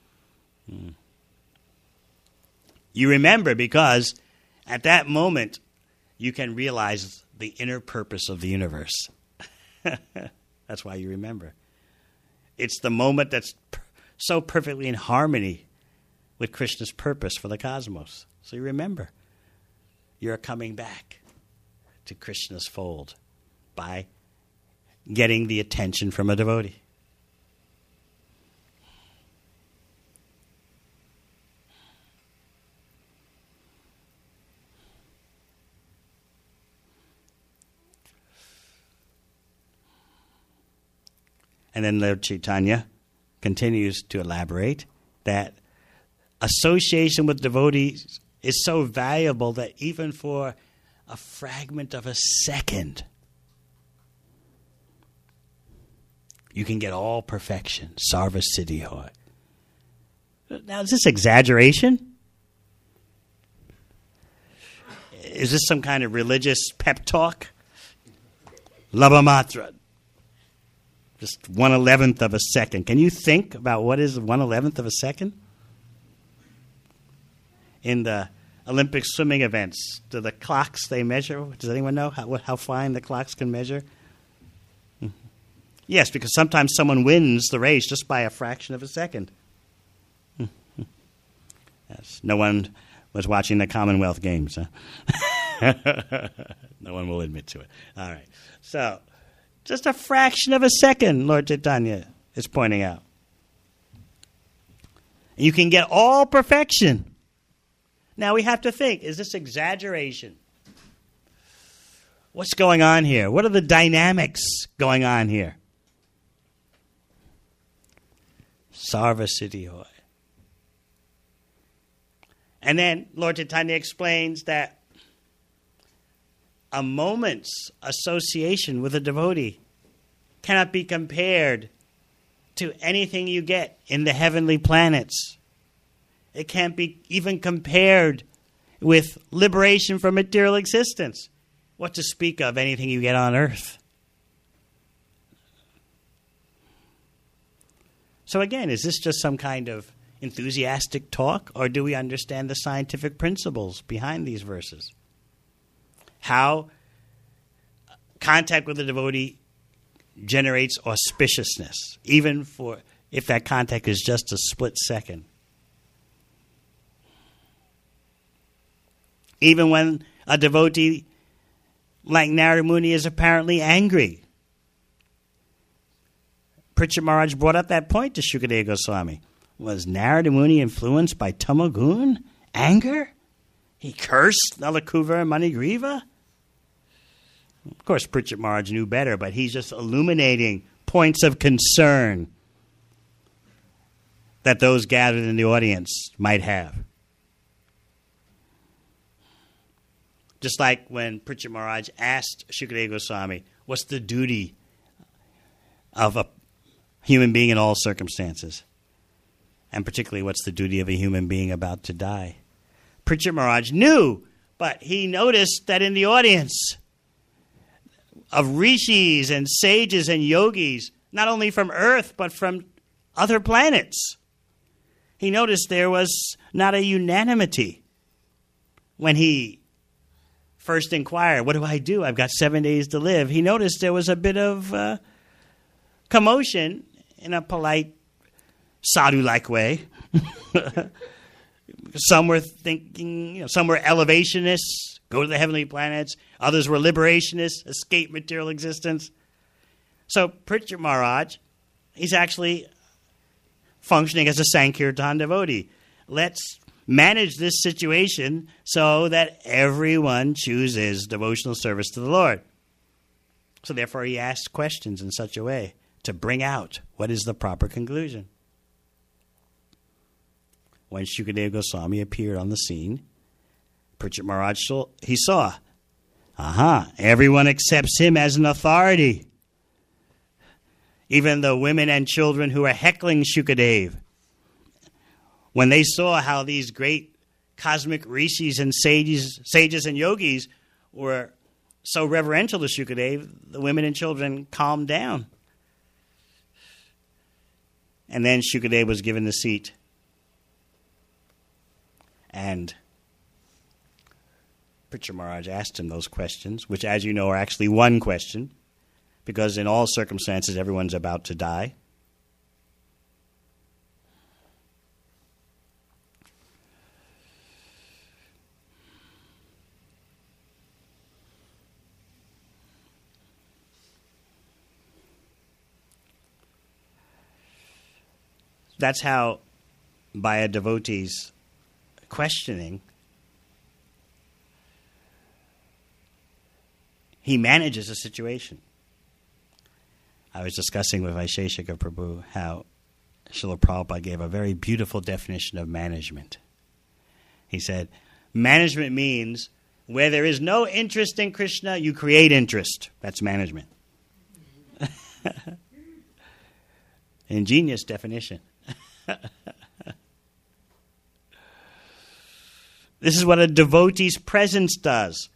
You remember because at that moment you can realize the inner purpose of the universe. That's why you remember. It's the moment that's so perfectly in harmony with Krishna's purpose for the cosmos. So you remember. You're coming back to Krishna's fold by getting the attention from a devotee. And then Lord Chaitanya continues to elaborate that association with devotees is so valuable that even for a fragment of a second, you can get all perfection. Sarva Siddhi Hoy. Now, is this exaggeration? Is this some kind of religious pep talk? Labhamatra. Just 1/11 of a second. Can you think about what is 1/11 of a second? In the Olympic swimming events, do the clocks they measure? Does anyone know how fine the clocks can measure? Yes, because sometimes someone wins the race just by a fraction of a second. Yes, no one was watching the Commonwealth Games. Huh? No one will admit to it. All right. So, just a fraction of a second, Lord Chaitanya is pointing out. You can get all perfection. Now we have to think, is this exaggeration? What's going on here? What are the dynamics going on here? Sarva Siddhi Hoy. And then Lord Chaitanya explains that a moment's association with a devotee cannot be compared to anything you get in the heavenly planets. It can't be even compared with liberation from material existence. What to speak of anything you get on earth. So again, is this just some kind of enthusiastic talk, or do we understand the scientific principles behind these verses? How contact with the devotee generates auspiciousness, even for if that contact is just a split second. Even when a devotee like Narada Muni is apparently angry. Pritchett Maharaj brought up that point to Shukadeva Goswami. Was Narada Muni influenced by tamagun? Anger? He cursed Nalakuva and Manigriva? Of course, Pritchett Maharaj knew better, but he's just illuminating points of concern that those gathered in the audience might have. Just like when Pritchett Maharaj asked Shukadeva Goswami, what's the duty of a human being in all circumstances? And particularly, what's the duty of a human being about to die? Pritchett Maharaj knew, but he noticed that in the audience of rishis and sages and yogis, not only from Earth, but from other planets, he noticed there was not a unanimity when he first inquired, what do I do? I've got 7 days to live. He noticed there was a bit of commotion in a polite, sadhu-like way. Some were thinking, some were elevationists, go to the heavenly planets. Others were liberationists, escape material existence. So Pritchett Maharaj, he's actually functioning as a Sankirtan devotee. Let's manage this situation so that everyone chooses devotional service to the Lord. So therefore he asks questions in such a way to bring out what is the proper conclusion. When Shukadeva Goswami appeared on the scene, Pritchett Maharaj saw, everyone accepts him as an authority. Even the women and children who are heckling Shukadeva, when they saw how these great cosmic rishis and sages and yogis were so reverential to Shukadeva, the women and children calmed down. And then Shukadeva was given the seat. And Pritchett Maharaj asked him those questions, which, as you know, are actually one question, because in all circumstances, everyone's about to die. That's how, by a devotee's questioning, he manages a situation. I was discussing with Vaisheshika Prabhu how Srila Prabhupada gave a very beautiful definition of management. He said, Management means where there is no interest in Krishna, you create interest. That's management. Ingenious definition. This is what a devotee's presence does.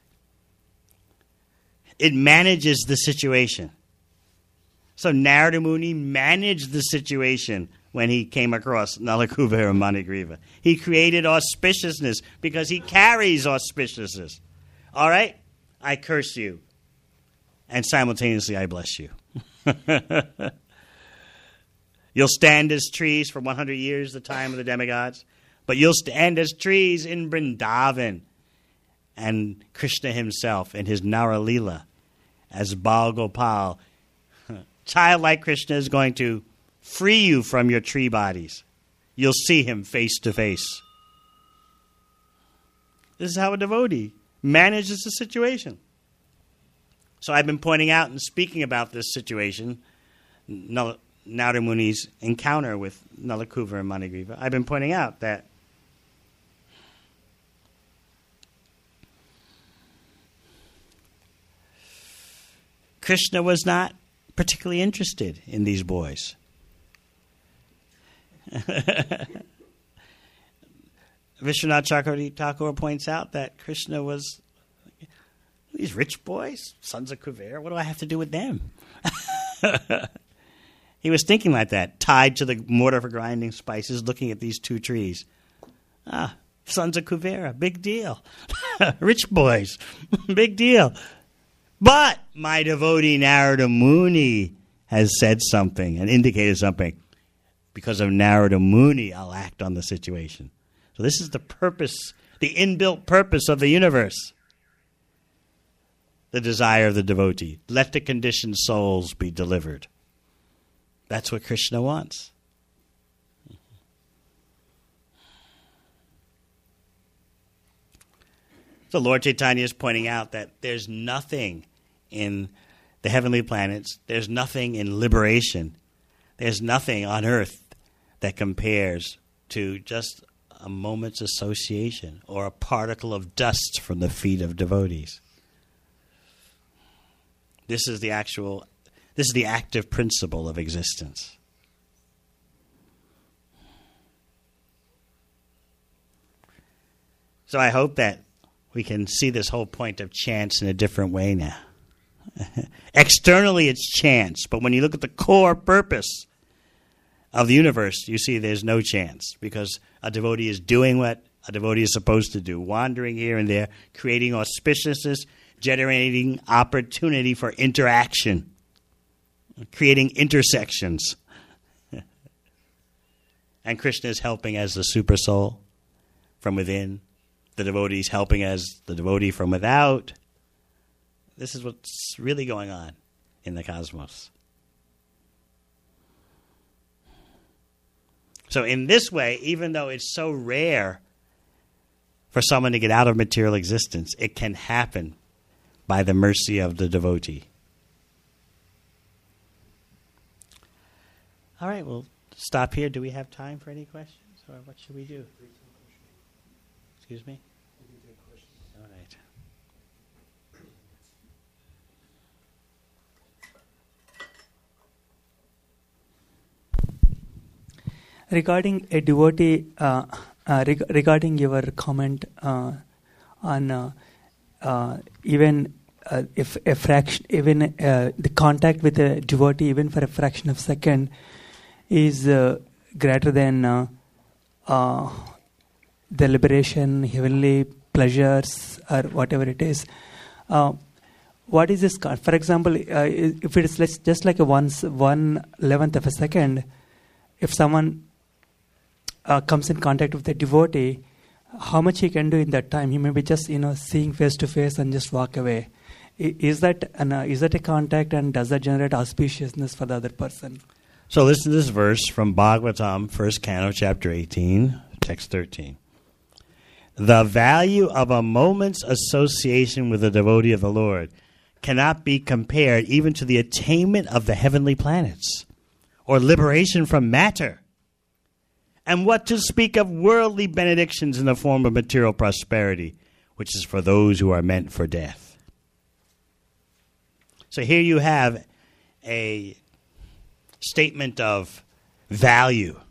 It manages the situation. So Narada Muni managed the situation when he came across Nalakuvara and Manigriva. He created auspiciousness because he carries auspiciousness. All right? I curse you. And simultaneously I bless you. You'll stand as trees for 100 years, the time of the demigods. But you'll stand as trees in Vrindavan. And Krishna himself in his Nara Leela as Bal Gopal. Childlike Krishna is going to free you from your tree bodies. You'll see him face to face. This is how a devotee manages the situation. So I've been pointing out and speaking about this situation, Narada Muni's encounter with Nalakuvara and Manigriva. I've been pointing out that Krishna was not particularly interested in these boys. Vishwanath Chakravarti Thakur points out that Krishna was, these rich boys, sons of Kuvera, what do I have to do with them? He was thinking like that, tied to the mortar for grinding spices, looking at these two trees. Ah, sons of Kuvera, big deal. Rich boys, big deal. But my devotee Narada Muni has said something and indicated something. Because of Narada Muni, I'll act on the situation. So this is the purpose, the inbuilt purpose of the universe. The desire of the devotee. Let the conditioned souls be delivered. That's what Krishna wants. So Lord Chaitanya is pointing out that there's nothing in the heavenly planets, there's nothing in liberation, there's nothing on earth that compares to just a moment's association or a particle of dust from the feet of devotees. This is the active principle of existence. So I hope that we can see this whole point of chance in a different way now. Externally it's chance, but when you look at the core purpose of the universe, you see there's no chance because a devotee is doing what a devotee is supposed to do, wandering here and there, creating auspiciousness, generating opportunity for interaction, creating intersections. And Krishna is helping as the super soul from within. The devotee is helping as the devotee from without. This is what's really going on in the cosmos. So in this way, even though it's so rare for someone to get out of material existence, it can happen by the mercy of the devotee. All right, we'll stop here. Do we have time for any questions, or what should we do? Excuse me? All right. Regarding a devotee, regarding your comment on even if a fraction, even the contact with a devotee, even for a fraction of a second, is greater than the liberation, heavenly pleasures, or whatever it is. What is this? For example, if it is just like a 1/11th of a second, if someone comes in contact with a devotee, how much he can do in that time? He may be just seeing face to face and just walk away. Is that a contact, and does that generate auspiciousness for the other person? So listen to this verse from Bhagavatam, 1st Canto, chapter 18, text 13. The value of a moment's association with the devotee of the Lord cannot be compared even to the attainment of the heavenly planets or liberation from matter. And what to speak of worldly benedictions in the form of material prosperity, which is for those who are meant for death. So here you have a statement of value.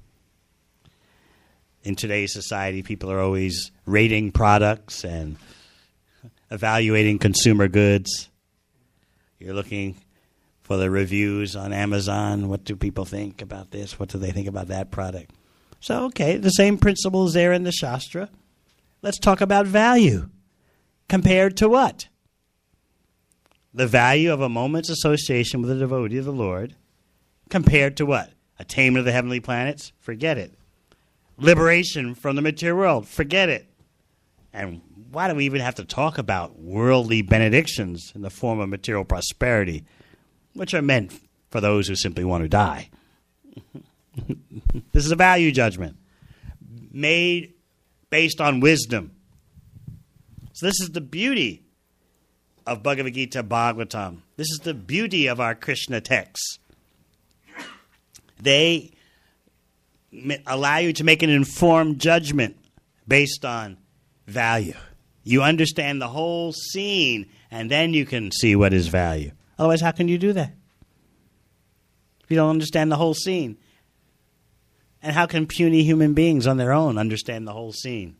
In today's society, people are always rating products and evaluating consumer goods. You're looking for the reviews on Amazon. What do people think about this? What do they think about that product? So, okay, the same principle is there in the Shastra. Let's talk about value. Compared to what? The value of a moment's association with a devotee of the Lord. Compared to what? Attainment of the heavenly planets? Forget it. Liberation from the material world? Forget it. And why do we even have to talk about worldly benedictions in the form of material prosperity, which are meant for those who simply want to die? This is a value judgment made based on wisdom. So this is the beauty of Bhagavad Gita Bhagavatam. This is the beauty of our Krishna texts. They allow you to make an informed judgment based on value. You understand the whole scene, and then you can see what is value. Otherwise, how can you do that? If you don't understand the whole scene. And how can puny human beings on their own understand the whole scene?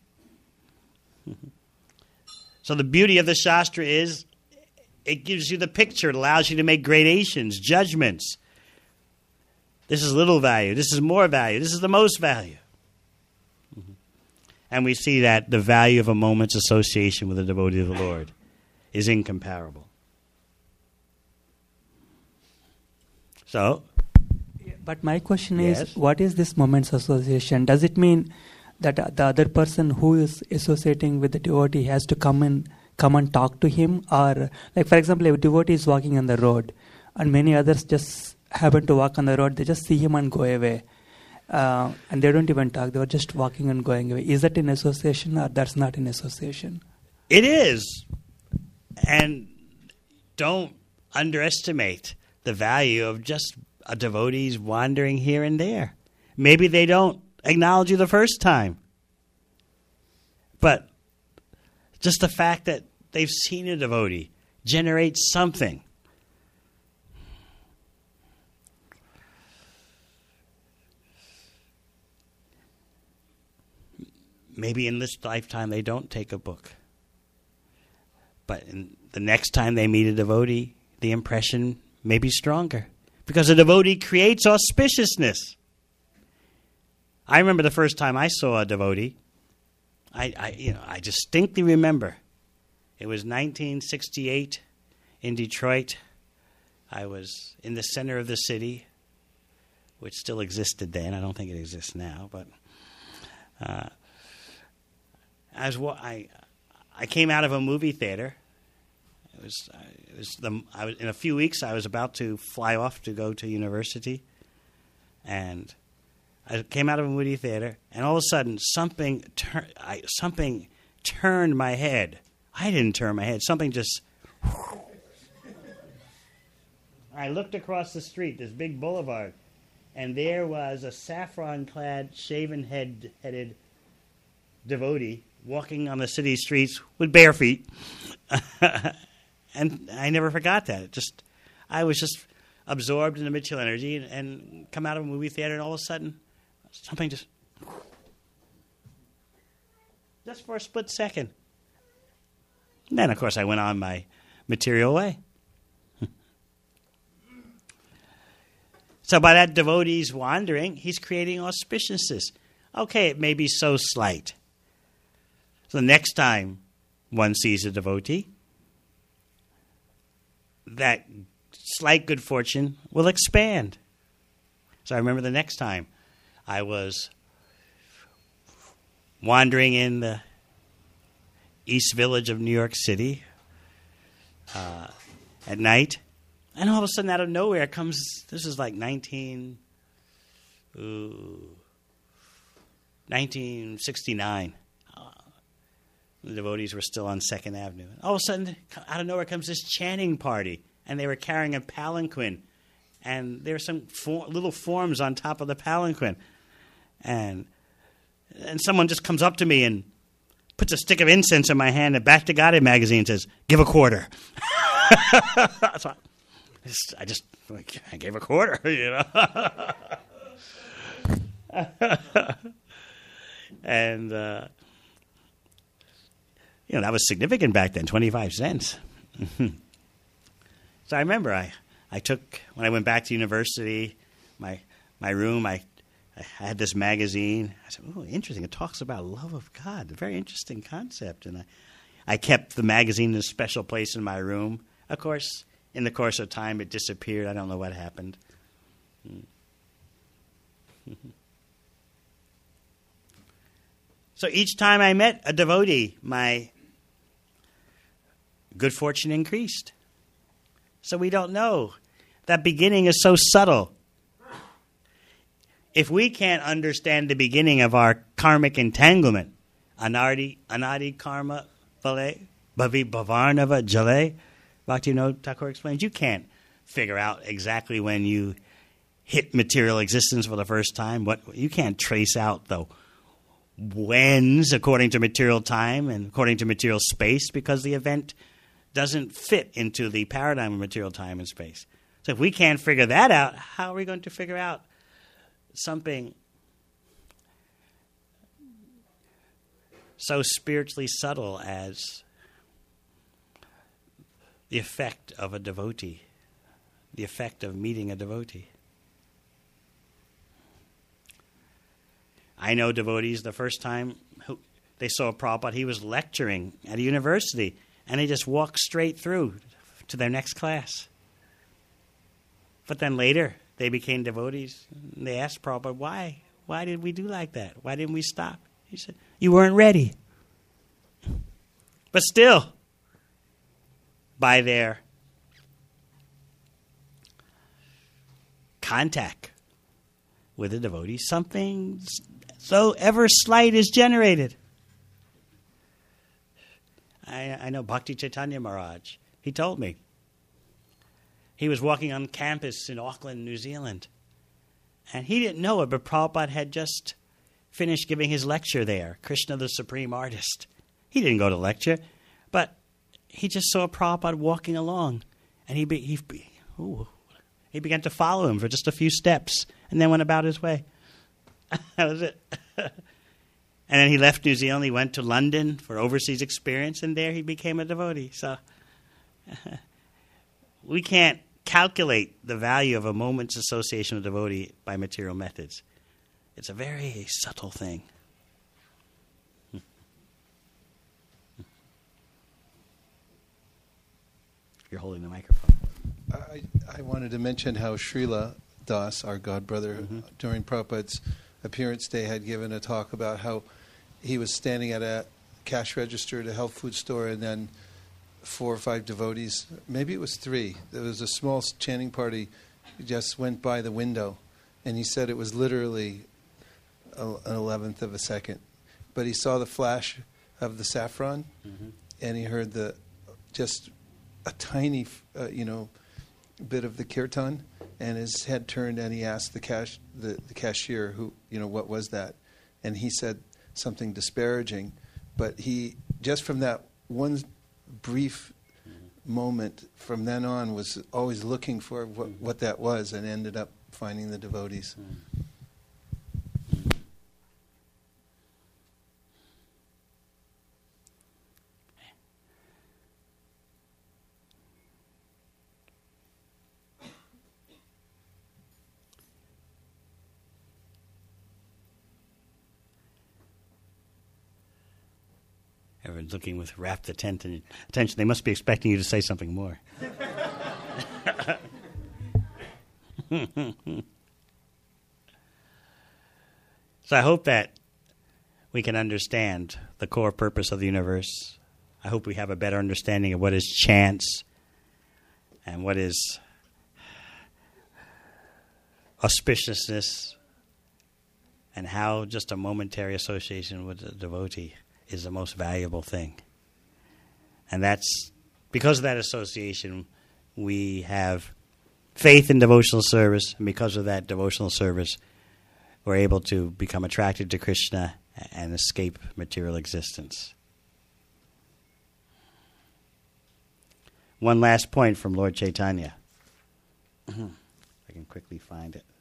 So the beauty of the Shastra is it gives you the picture. It allows you to make gradations, judgments. This is little value. This is more value. This is the most value. And we see that the value of a moment's association with a devotee of the Lord is incomparable. So, but my question yes? is, what is this moment's association? Does it mean that the other person who is associating with the devotee has to come and talk to him? Or, like, for example, if a devotee is walking on the road and many others just happen to walk on the road, they just see him and go away. And they don't even talk. They were just walking and going away. Is that in association or that's not in association? It is. And don't underestimate the value of just a devotee's wandering here and there. Maybe they don't acknowledge you the first time. But just the fact that they've seen a devotee generates something. Maybe in this lifetime they don't take a book. But in the next time they meet a devotee, the impression may be stronger. Because a devotee creates auspiciousness. I remember the first time I saw a devotee. I distinctly remember. It was 1968 in Detroit. I was in the center of the city, which still existed then. I don't think it exists now, but I came out of a movie theater. In a few weeks I was about to fly off to go to university, and I came out of a movie theater, and all of a sudden something turned my head. I didn't turn my head. Something just. I looked across the street, this big boulevard, and there was a saffron-clad, shaven-headed devotee walking on the city streets with bare feet. And I never forgot that. I was just absorbed in the material energy and come out of a movie theater, and all of a sudden, something just for a split second. And then, of course, I went on my material way. So by that devotee's wandering, he's creating auspiciousness. Okay, it may be so slight. So the next time one sees a devotee, that slight good fortune will expand. So I remember the next time I was wandering in the East Village of New York City at night, and all of a sudden out of nowhere comes, this is like 1969. The devotees were still on 2nd Avenue. All of a sudden, out of nowhere comes this chanting party, and they were carrying a palanquin, and there were some little forms on top of the palanquin. And and someone just comes up to me and puts a stick of incense in my hand and Back to God magazine says, "Give a quarter." So I gave a quarter, And, that was significant back then, 25 cents. So I remember I took, when I went back to university, my room, I had this magazine. I said, "Oh, interesting. It talks about love of God. A very interesting concept." And I kept the magazine in a special place in my room. Of course, in the course of time, it disappeared. I don't know what happened. So each time I met a devotee, my good fortune increased. So we don't know. That beginning is so subtle. If we can't understand the beginning of our karmic entanglement, anadi karma vale, bhavi bhavarnava jale, Bhaktivinoda Thakur explains, you can't figure out exactly when you hit material existence for the first time. You can't trace out the whens according to material time and according to material space, because the event doesn't fit into the paradigm of material time and space. So if we can't figure that out, how are we going to figure out something so spiritually subtle as the effect of a devotee, the effect of meeting a devotee? I know devotees, the first time they saw Prabhupada, he was lecturing at a university, and they just walked straight through to their next class. But then later, they became devotees. And they asked Prabhupada, why? Why did we do like that? Why didn't we stop? He said, "You weren't ready." But still, by their contact with a devotee, something so ever slight is generated. I know Bhakti Chaitanya Maharaj. He told me. He was walking on campus in Auckland, New Zealand. And he didn't know it, but Prabhupada had just finished giving his lecture there, Krishna the Supreme Artist. He didn't go to lecture, but he just saw Prabhupada walking along. And he began to follow him for just a few steps and then went about his way. That was it. And then he left New Zealand. He went to London for overseas experience, and there he became a devotee. So we can't calculate the value of a moment's association with a devotee by material methods. It's a very subtle thing. You're holding the microphone. I wanted to mention how Srila Das, our godbrother, during Prabhupada's appearance day, had given a talk about how he was standing at a cash register at a health food store, and then 4 or 5 devotees, maybe it was 3, there was a small chanting party, just went by the window, and he said it was literally an 11th of a second. But he saw the flash of the saffron, and he heard just a tiny, bit of the kirtan, and his head turned, and he asked the cashier, who, what was that? And he said something disparaging, but he, just from that one brief moment, from then on, was always looking for what that was, and ended up finding the devotees. Everyone's looking with rapt attention. They must be expecting you to say something more. So I hope that we can understand the core purpose of the universe. I hope we have a better understanding of what is chance and what is auspiciousness, and how just a momentary association with a devotee is the most valuable thing. And that's because of that association, we have faith in devotional service, and because of that devotional service, we're able to become attracted to Krishna and escape material existence. One last point from Lord Chaitanya. I can quickly find it.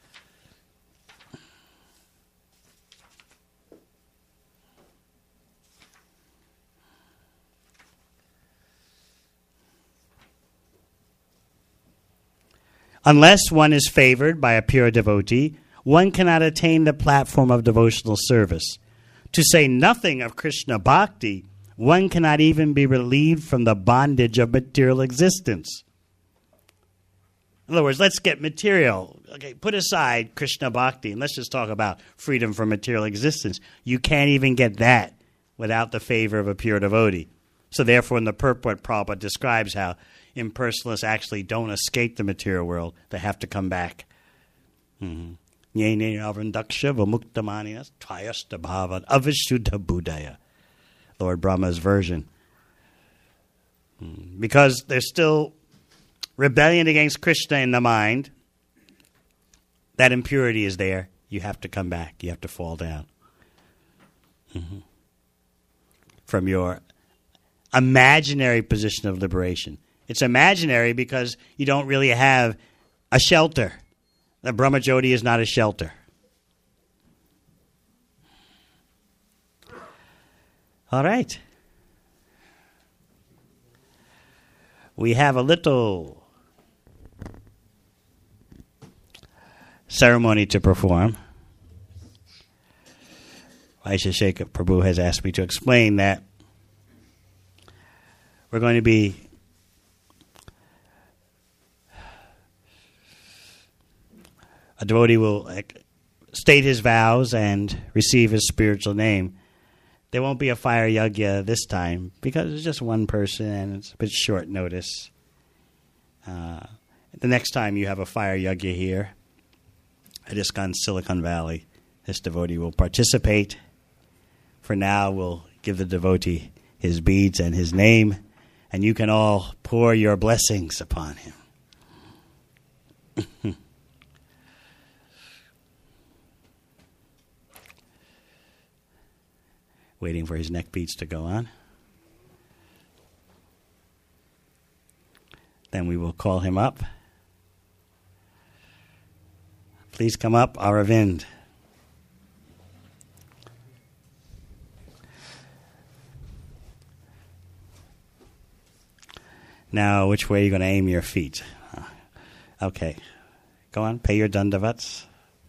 Unless one is favored by a pure devotee, one cannot attain the platform of devotional service. To say nothing of Krishna Bhakti, one cannot even be relieved from the bondage of material existence. In other words, let's get material. Okay, put aside Krishna Bhakti and let's just talk about freedom from material existence. You can't even get that without the favor of a pure devotee. So therefore, in the purport, Prabhupada describes how impersonalists actually don't escape the material world. They have to come back. Lord Brahma's version. Because there's still rebellion against Krishna in the mind, that impurity is there. You have to come back. You have to fall down. From your imaginary position of liberation. It's imaginary because you don't really have a shelter. The Brahmajyoti is not a shelter. All right. We have a little ceremony to perform. Vaishya Shekhar Prabhu has asked me to explain that we're going to be a devotee will state his vows and receive his spiritual name. There won't be a fire yajna this time because it's just one person and it's a bit short notice. The next time you have a fire yajna here at ISKCON Silicon Valley, this devotee will participate. For now, we'll give the devotee his beads and his name, and you can all pour your blessings upon him. Waiting for his neck beads to go on. Then we will call him up. Please come up, Aravind. Now, which way are you going to aim your feet? Okay. Go on, pay your dandavats.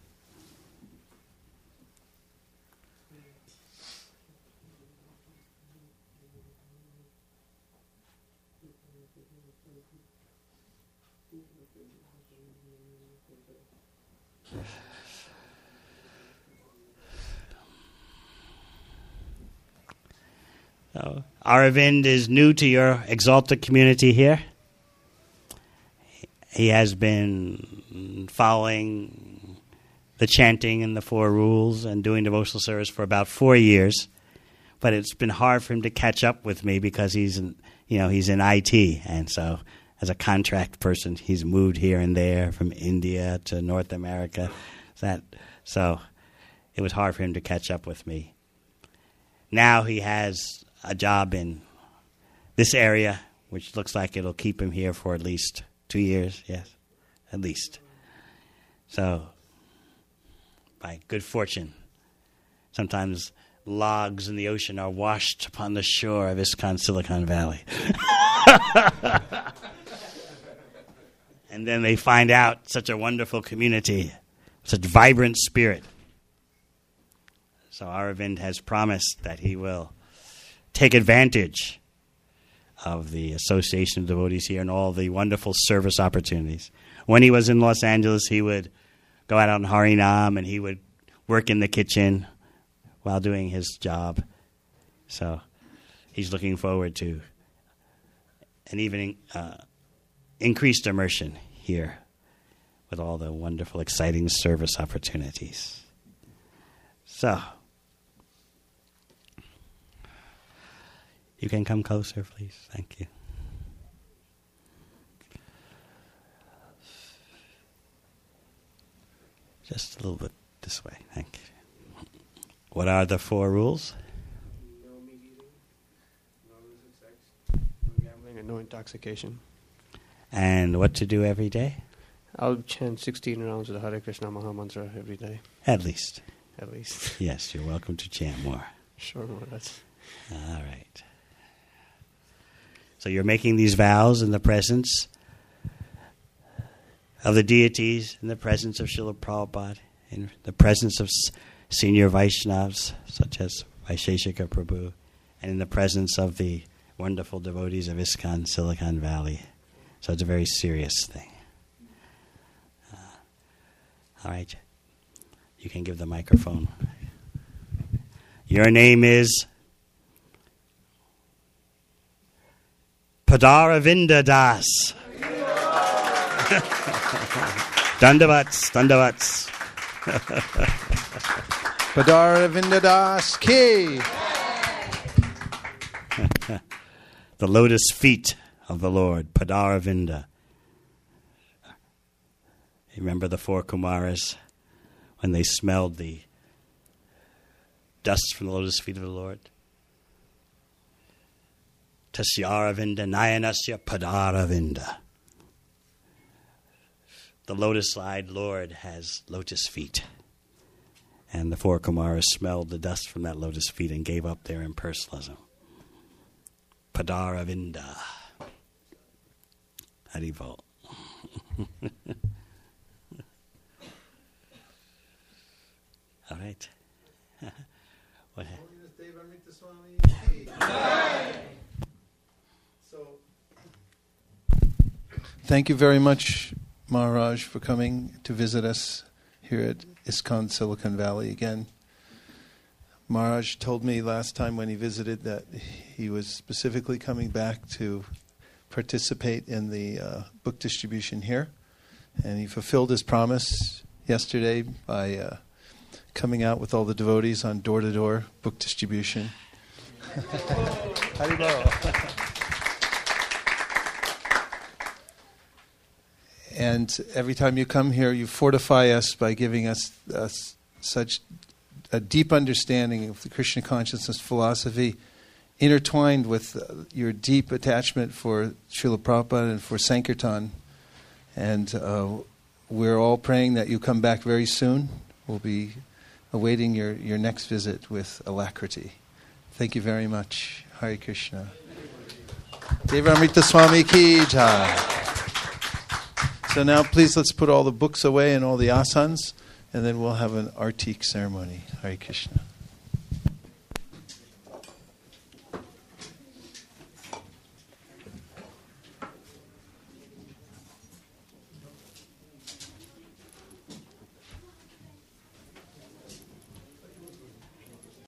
So, Aravind is new to your exalted community here. He has been following the chanting and the 4 rules and doing devotional service for about 4 years, but it's been hard for him to catch up with me because he's in IT, and so as a contract person, he's moved here and there from India to North America. So it was hard for him to catch up with me. Now he has a job in this area, which looks like it'll keep him here for at least 2 years. Yes, at least. So, by good fortune, sometimes logs in the ocean are washed upon the shore of ISKCON Silicon Valley. And then they find out such a wonderful community, such vibrant spirit. So Aravind has promised that he will take advantage of the Association of Devotees here and all the wonderful service opportunities. When he was in Los Angeles, he would go out on Harinam and he would work in the kitchen while doing his job. So he's looking forward to an even increased immersion here with all the wonderful, exciting service opportunities. So, you can come closer, please. Thank you. Just a little bit this way. Thank you. What are the 4 rules? No meat eating, no illicit sex, no gambling, and no intoxication. And what to do every day? I'll chant 16 rounds of the Hare Krishna Maha Mantra every day, At least. at least. Yes, you're welcome to chant more. Sure, that's All right. So you're making these vows in the presence of the deities, in the presence of Srila Prabhupada, in the presence of senior Vaishnavas such as Vaisheshika Prabhu, and in the presence of the wonderful devotees of ISKCON Silicon Valley. So it's a very serious thing. All right. You can give the microphone. Your name is Padaravinda Das. Dandavats, dandavats. Padaravinda Das Ki. The lotus feet of the Lord, Padaravinda. Remember the 4 Kumaras when they smelled the dust from the lotus feet of the Lord? Tasyaravinda Nayanasya Padaravinda. The lotus-eyed Lord has lotus feet. And the 4 Kumaras smelled the dust from that lotus feet and gave up their impersonalism. Padaravinda. Haribol. All right. What happened? Thank you very much, Maharaj, for coming to visit us here at ISKCON Silicon Valley again. Maharaj told me last time when he visited that he was specifically coming back to participate in the book distribution here. And he fulfilled his promise yesterday by coming out with all the devotees on door-to-door book distribution. Haribol. And every time you come here, you fortify us by giving us such a deep understanding of the Krishna consciousness philosophy, intertwined with your deep attachment for Srila Prabhupada and for Sankirtan. And we're all praying that you come back very soon. We'll be awaiting your next visit with alacrity. Thank you very much. Hare Krishna. Devamrita Swami Ki Jai. So now please let's put all the books away and all the asanas, and then we'll have an artik ceremony. Hare Krishna.